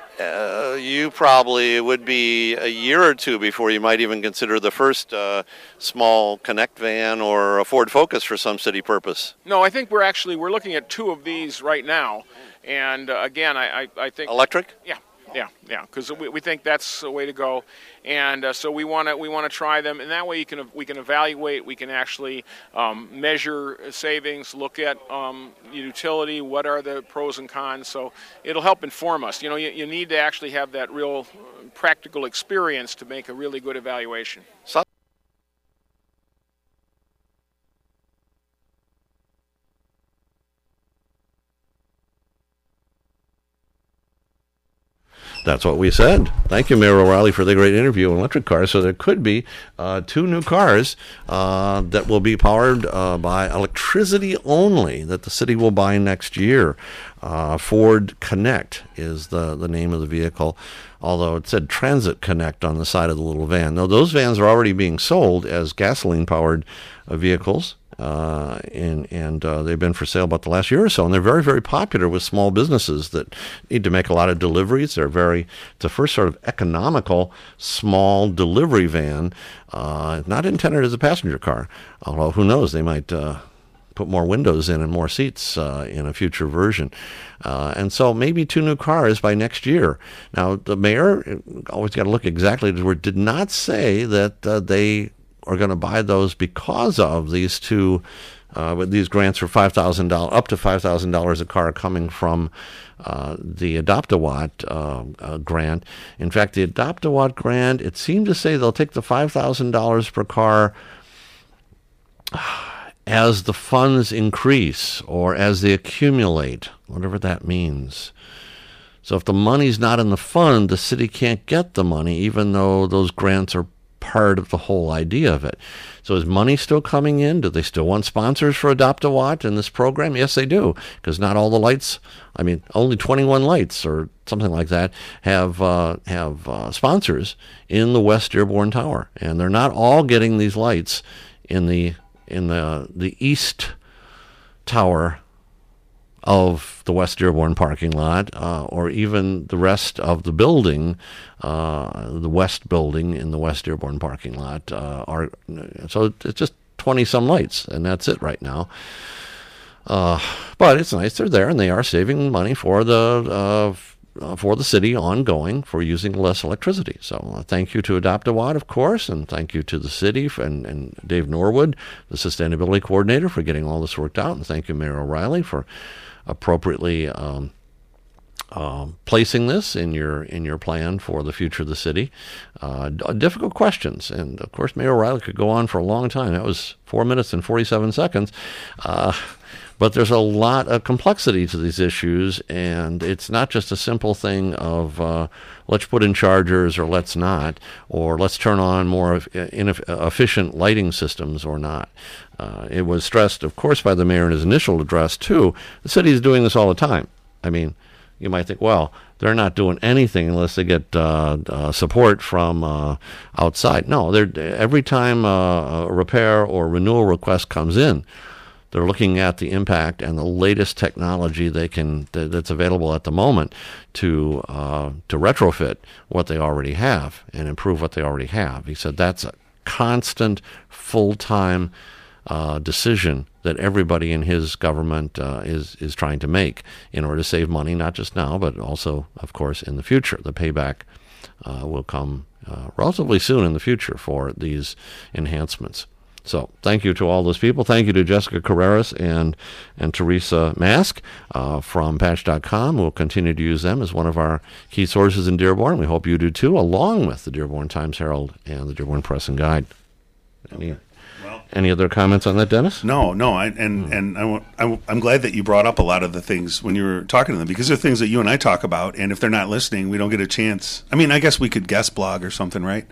Uh, you probably would be a year or two before you might even consider the first uh, small Connect van or a Ford Focus for some city purpose. No, I think we're actually, we're looking at two of these right now. And uh, again, I, I, I think... Electric? Yeah. Yeah, yeah, because we, we think that's the way to go, and uh, so we want to we want to try them, and that way you can we can evaluate, we can actually um, measure savings, look at um, utility, what are the pros and cons. So it'll help inform us. You know, you, you need to actually have that real practical experience to make a really good evaluation. So- That's what we said. Thank you, Mayor O'Reilly, for the great interview on electric cars. So there could be uh, two new cars uh, that will be powered uh, by electricity only that the city will buy next year. Uh, Ford Connect is the, the name of the vehicle, although it said Transit Connect on the side of the little van. Now, those vans are already being sold as gasoline-powered uh, vehicles. Uh, and and uh, they've been for sale about the last year or so, and they're very, very popular with small businesses that need to make a lot of deliveries. They're very, it's the first sort of economical small delivery van, uh, not intended as a passenger car, although who knows, they might uh, put more windows in and more seats uh, in a future version. Uh, and so maybe two new cars by next year. Now, the mayor, always got to look exactly, did not say that uh, they are going to buy those because of these two, uh, with these grants for five thousand dollars, up to five thousand dollars a car coming from uh, the Adopt-A-Watt uh, uh, grant. In fact, the Adopt-A-Watt grant, it seemed to say they'll take the five thousand dollars per car as the funds increase or as they accumulate, whatever that means. So if the money's not in the fund, the city can't get the money, even though those grants are part of the whole idea of it. So is money still coming in? Do they still want sponsors for Adopt-A-Watt in this program? Yes, they do, because not all the lights, I mean, only twenty-one lights or something like that have uh, have uh, sponsors in the West Dearborn Tower, and they're not all getting these lights in the in the the East Tower of the West Dearborn parking lot, uh, or even the rest of the building, uh, the West building in the West Dearborn parking lot. Uh, are so it's just twenty-some lights, and that's it right now. Uh, but it's nice they're there, and they are saving money for the uh, uh, for the city ongoing for using less electricity. So uh, thank you to Adopt-A-Watt, of course, and thank you to the city for, and, and Dave Norwood, the sustainability coordinator, for getting all this worked out, and thank you, Mayor O'Reilly, for appropriately um, uh, placing this in your in your plan for the future of the city. Uh, d- difficult questions, and of course, Mayor O'Reilly could go on for a long time. That was four minutes and forty-seven seconds. Uh, But there's a lot of complexity to these issues, and it's not just a simple thing of uh, let's put in chargers or let's not, or let's turn on more ineff- efficient lighting systems or not. Uh, it was stressed, of course, by the mayor in his initial address, too. The city is doing this all the time. I mean, you might think, well, they're not doing anything unless they get uh, uh, support from uh, outside. No, they're, every time uh, a repair or renewal request comes in, they're looking at the impact and the latest technology they can th- that's available at the moment to uh, to retrofit what they already have and improve what they already have. He said that's a constant, full-time uh, decision that everybody in his government uh, is is trying to make in order to save money, not just now, but also, of course, in the future. The payback uh, will come uh, relatively soon in the future for these enhancements. So thank you to all those people. Thank you to Jessica Carreras and and Teresa Mask uh, from patch dot com. We'll continue to use them as one of our key sources in Dearborn. We hope you do too, along with the Dearborn Times-Herald and the Dearborn Press and Guide. Any, well, any other comments on that, Dennis? No, no, I, and Hmm. and I, want- I, I'm glad that you brought up a lot of the things when you were talking to them, because they're things that you and I talk about, and if they're not listening, we don't get a chance. I mean, I guess we could guest blog or something, right?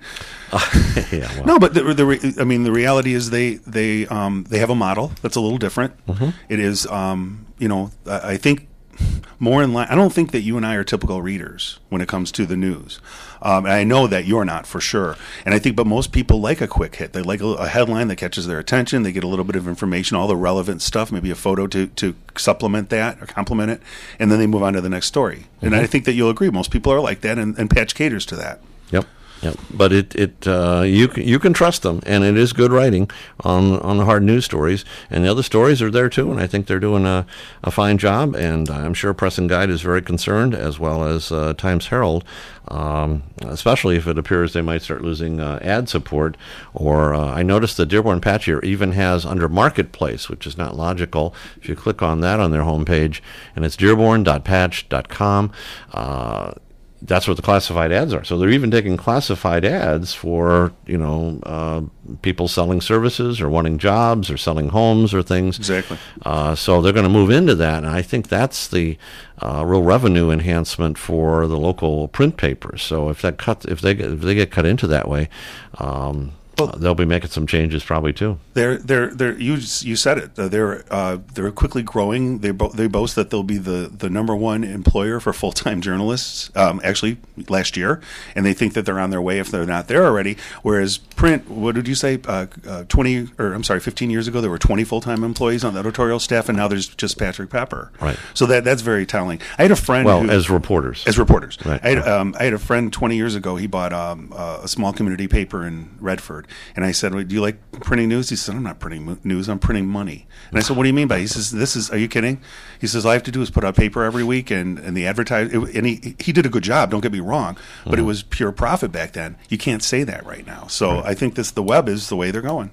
yeah, well. No, but the, the re- I mean, the reality is they they um, they have a model that's a little different. Mm-hmm. It is, um, you know, I, I think more in line. I don't think that you and I are typical readers when it comes to the news. Um, and I know that you're not, for sure. And I think, but most people like a quick hit. They like a, a headline that catches their attention. They get a little bit of information, all the relevant stuff, maybe a photo to, to supplement that or complement it, and then they move on to the next story. Mm-hmm. And I think that you'll agree, most people are like that, and, and Patch caters to that. Yep. Yep. But it, it uh, you can, you can trust them, and it is good writing on on the hard news stories, and the other stories are there too, and I think they're doing a, a fine job, and I'm sure Press and Guide is very concerned, as well as uh, Times-Herald, um, especially if it appears they might start losing uh, ad support. Or uh, I noticed the Dearborn Patch here even has under Marketplace, which is not logical. If you click on that on their homepage, and it's dearborn dot patch dot com, uh, that's what the classified ads are. So they're even taking classified ads for, you know, uh, people selling services or wanting jobs or selling homes or things. Exactly. Uh, so they're going to move into that, and I think that's the uh, real revenue enhancement for the local print papers. So if that cut, if they get, if they get cut into that way, um, well, they'll be making some changes probably too. They're they're they're you you said it. They're uh, they're quickly growing. They bo- they boast that they'll be the, the number one employer for full time journalists. Um, actually, last year, and they think that they're on their way if they're not there already. Whereas print, what did you say? Uh, uh, Twenty or I'm sorry, fifteen years ago there were twenty full time employees on the editorial staff, and now there's just Patrick Pepper. Right. So that that's very telling. I had a friend. Well, who, as reporters. As reporters. Right. I had, um, I had a friend twenty years ago. He bought um, uh, a small community paper in Redford. And I said, well, do you like printing news? He said, I'm not printing mo- news. I'm printing money. And I said, what do you mean by it? He says, this is, are you kidding? He says, all I have to do is put out paper every week and, and the advertise. It, and he, he did a good job, don't get me wrong, but mm-hmm. it was pure profit back then. You can't say that right now. So right. I think this the web is the way they're going.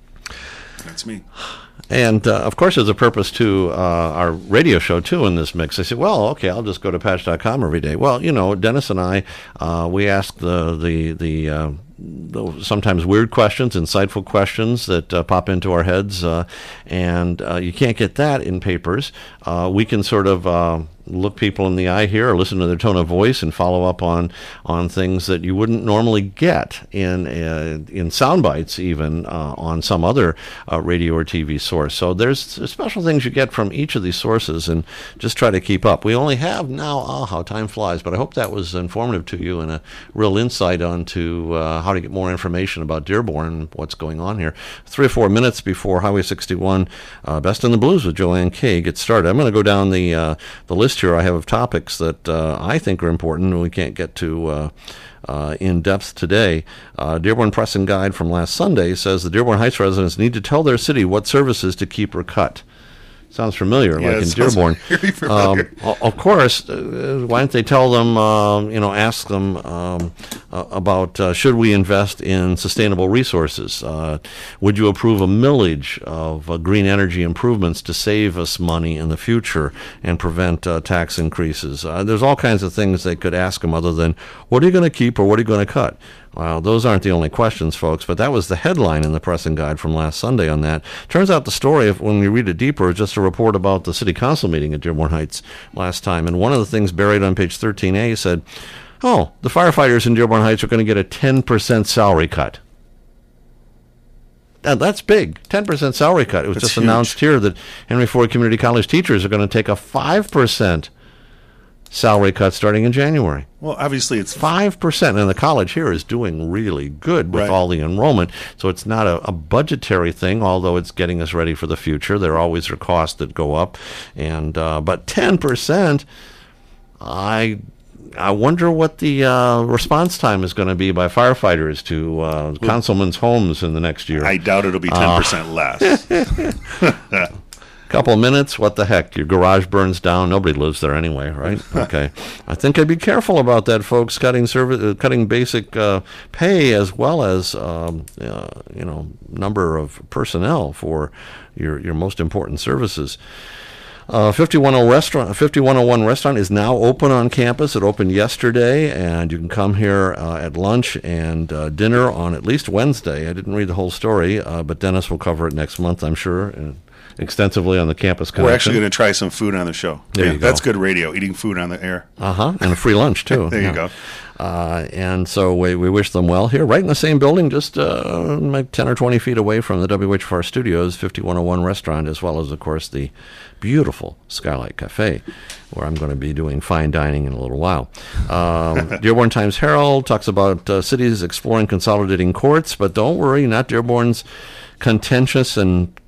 That's me. And, uh, of course, there's a purpose to uh, our radio show, too, in this mix. I said, well, okay, I'll just go to patch dot com every day. Well, you know, Dennis and I, uh, we ask the, the, the, uh, the sometimes weird questions, insightful questions that uh, pop into our heads, uh, and uh, you can't get that in papers. Uh, we can sort of uh, look people in the eye here, or listen to their tone of voice, and follow up on on things that you wouldn't normally get in uh, in sound bites, even uh, on some other uh, radio or T V source. So there's special things you get from each of these sources, and just try to keep up. We only have now, ah, how time flies, but I hope that was informative to you and a real insight onto uh, how to get more information about Dearborn and what's going on here. Three or four minutes before Highway sixty-one, uh, Best in the Blues with Joanne Kay gets started. I'm going to go down the uh, the list list here I have of topics that uh, I think are important and we can't get to uh, uh, in depth today. Uh, Dearborn Press and Guide from last Sunday says the Dearborn Heights residents need to tell their city what services to keep or cut. Sounds familiar, Yeah, like it in sounds Dearborn. very familiar. Um, o- of course, uh, why don't they tell them, uh, you know, ask them um, uh, about uh, should we invest in sustainable resources? Uh, would you approve a millage of uh, green energy improvements to save us money in the future and prevent uh, tax increases? Uh, there's all kinds of things they could ask them other than, what are you going to keep or what are you going to cut? Well, those aren't the only questions, folks, but that was the headline in the Press and Guide from last Sunday on that. Turns out the story, if, when you read it deeper, is just a report about the city council meeting at Dearborn Heights last time. And one of the things buried on page thirteen A said, oh, the firefighters in Dearborn Heights are going to get a ten percent salary cut. Now, that's big, ten percent salary cut. It was That's just huge. announced here that Henry Ford Community College teachers are going to take a five percent salary cut starting in January. Well, obviously it's Five percent, and the college here is doing really good with Right. all the enrollment. So it's not a, a budgetary thing, although it's getting us ready for the future. There always are costs that go up, and uh, but ten percent. I I wonder what the uh, response time is going to be by firefighters to uh, councilmen's homes in the next year. I doubt it'll be ten percent less. Couple of minutes, what the heck? Your garage burns down. Nobody lives there anyway, right? Okay. I think I'd be careful about that, folks. Cutting service, uh, cutting basic uh, pay as well as um, uh, you know number of personnel for your your most important services. Uh, fifty-one oh restaurant, fifty-one oh one restaurant is now open on campus. It opened yesterday, and you can come here uh, at lunch and uh, dinner on at least Wednesday. I didn't read the whole story, uh, but Dennis will cover it next month, I'm sure, and extensively on the campus connection. We're actually going to try some food on the show. There Yeah, you go. That's good radio, eating food on the air. Uh-huh, and a free lunch, too. There you Yeah. go. Uh, and so we, we wish them well here, right in the same building, just uh, like ten or twenty feet away from the W H F R studios, fifty-one oh one restaurant, as well as, of course, the beautiful Skylight Cafe, where I'm going to be doing fine dining in a little while. Um, Dearborn Times-Herald talks about uh, cities exploring consolidating courts, but don't worry, not Dearborn's contentious and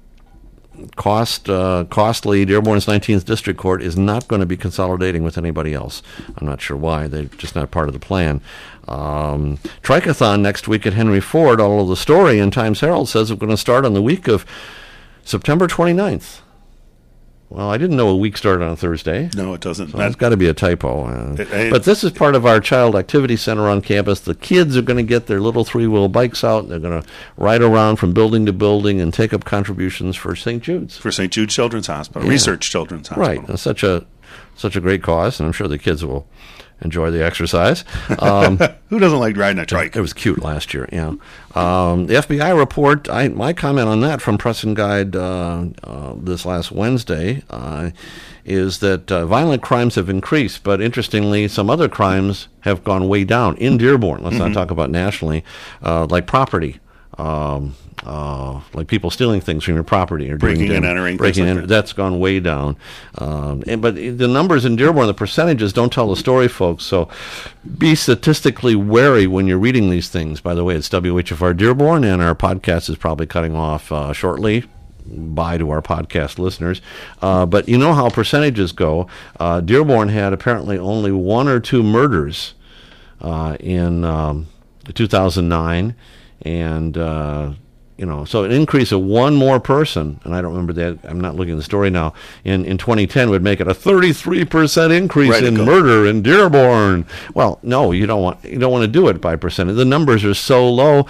cost uh, costly. Dearborn's nineteenth District Court is not going to be consolidating with anybody else. I'm not sure why. They're just not part of the plan. Um, Trichathon next week at Henry Ford, although the story in Times-Herald says it's going to start on the week of September twenty-ninth. Well, I didn't know a week started on a Thursday. No, it doesn't. So that's got to be a typo. Uh, It- it- but this is part of our child activity center on campus. The kids are going to get their little three-wheel bikes out, and they're going to ride around from building to building and take up contributions for Saint Jude's. For Saint Jude Children's Hospital, Yeah. Research Children's Hospital. Right. It's such a such a great cause, and I'm sure the kids will enjoy the exercise. Um, Who doesn't like riding a trike? It was cute last year, yeah. Um, the F B I report, I, my comment on that from Press and Guide uh, uh, this last Wednesday uh, is that uh, violent crimes have increased, but interestingly, some other crimes have gone way down in Dearborn. Let's Mm-hmm. not talk about nationally, uh, like property. Um, uh, like people stealing things from your property or doing Breaking and dam- entering, breaking things and like enter- that. that's gone way down. Um, and, but the numbers in Dearborn, the percentages don't tell the story, folks. So be statistically wary when you're reading these things. By the way, it's W H F R Dearborn, and our podcast is probably cutting off uh, shortly. Bye to our podcast listeners. Uh, but you know how percentages go. Uh, Dearborn had apparently only one or two murders uh, in um, two thousand nine, and uh, you know, so an increase of one more person, and I don't remember that, I'm not looking at the story now, in, in twenty ten would make it a thirty-three percent increase Right, in go. murder in Dearborn. Well, no, you don't want you don't want to do it by percentage. The numbers are so low,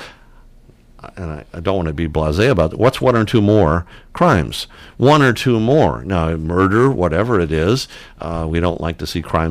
and I, I don't want to be blasé about it. What's one or two more crimes? One or two more. Now, murder, whatever it is, uh, we don't like to see crime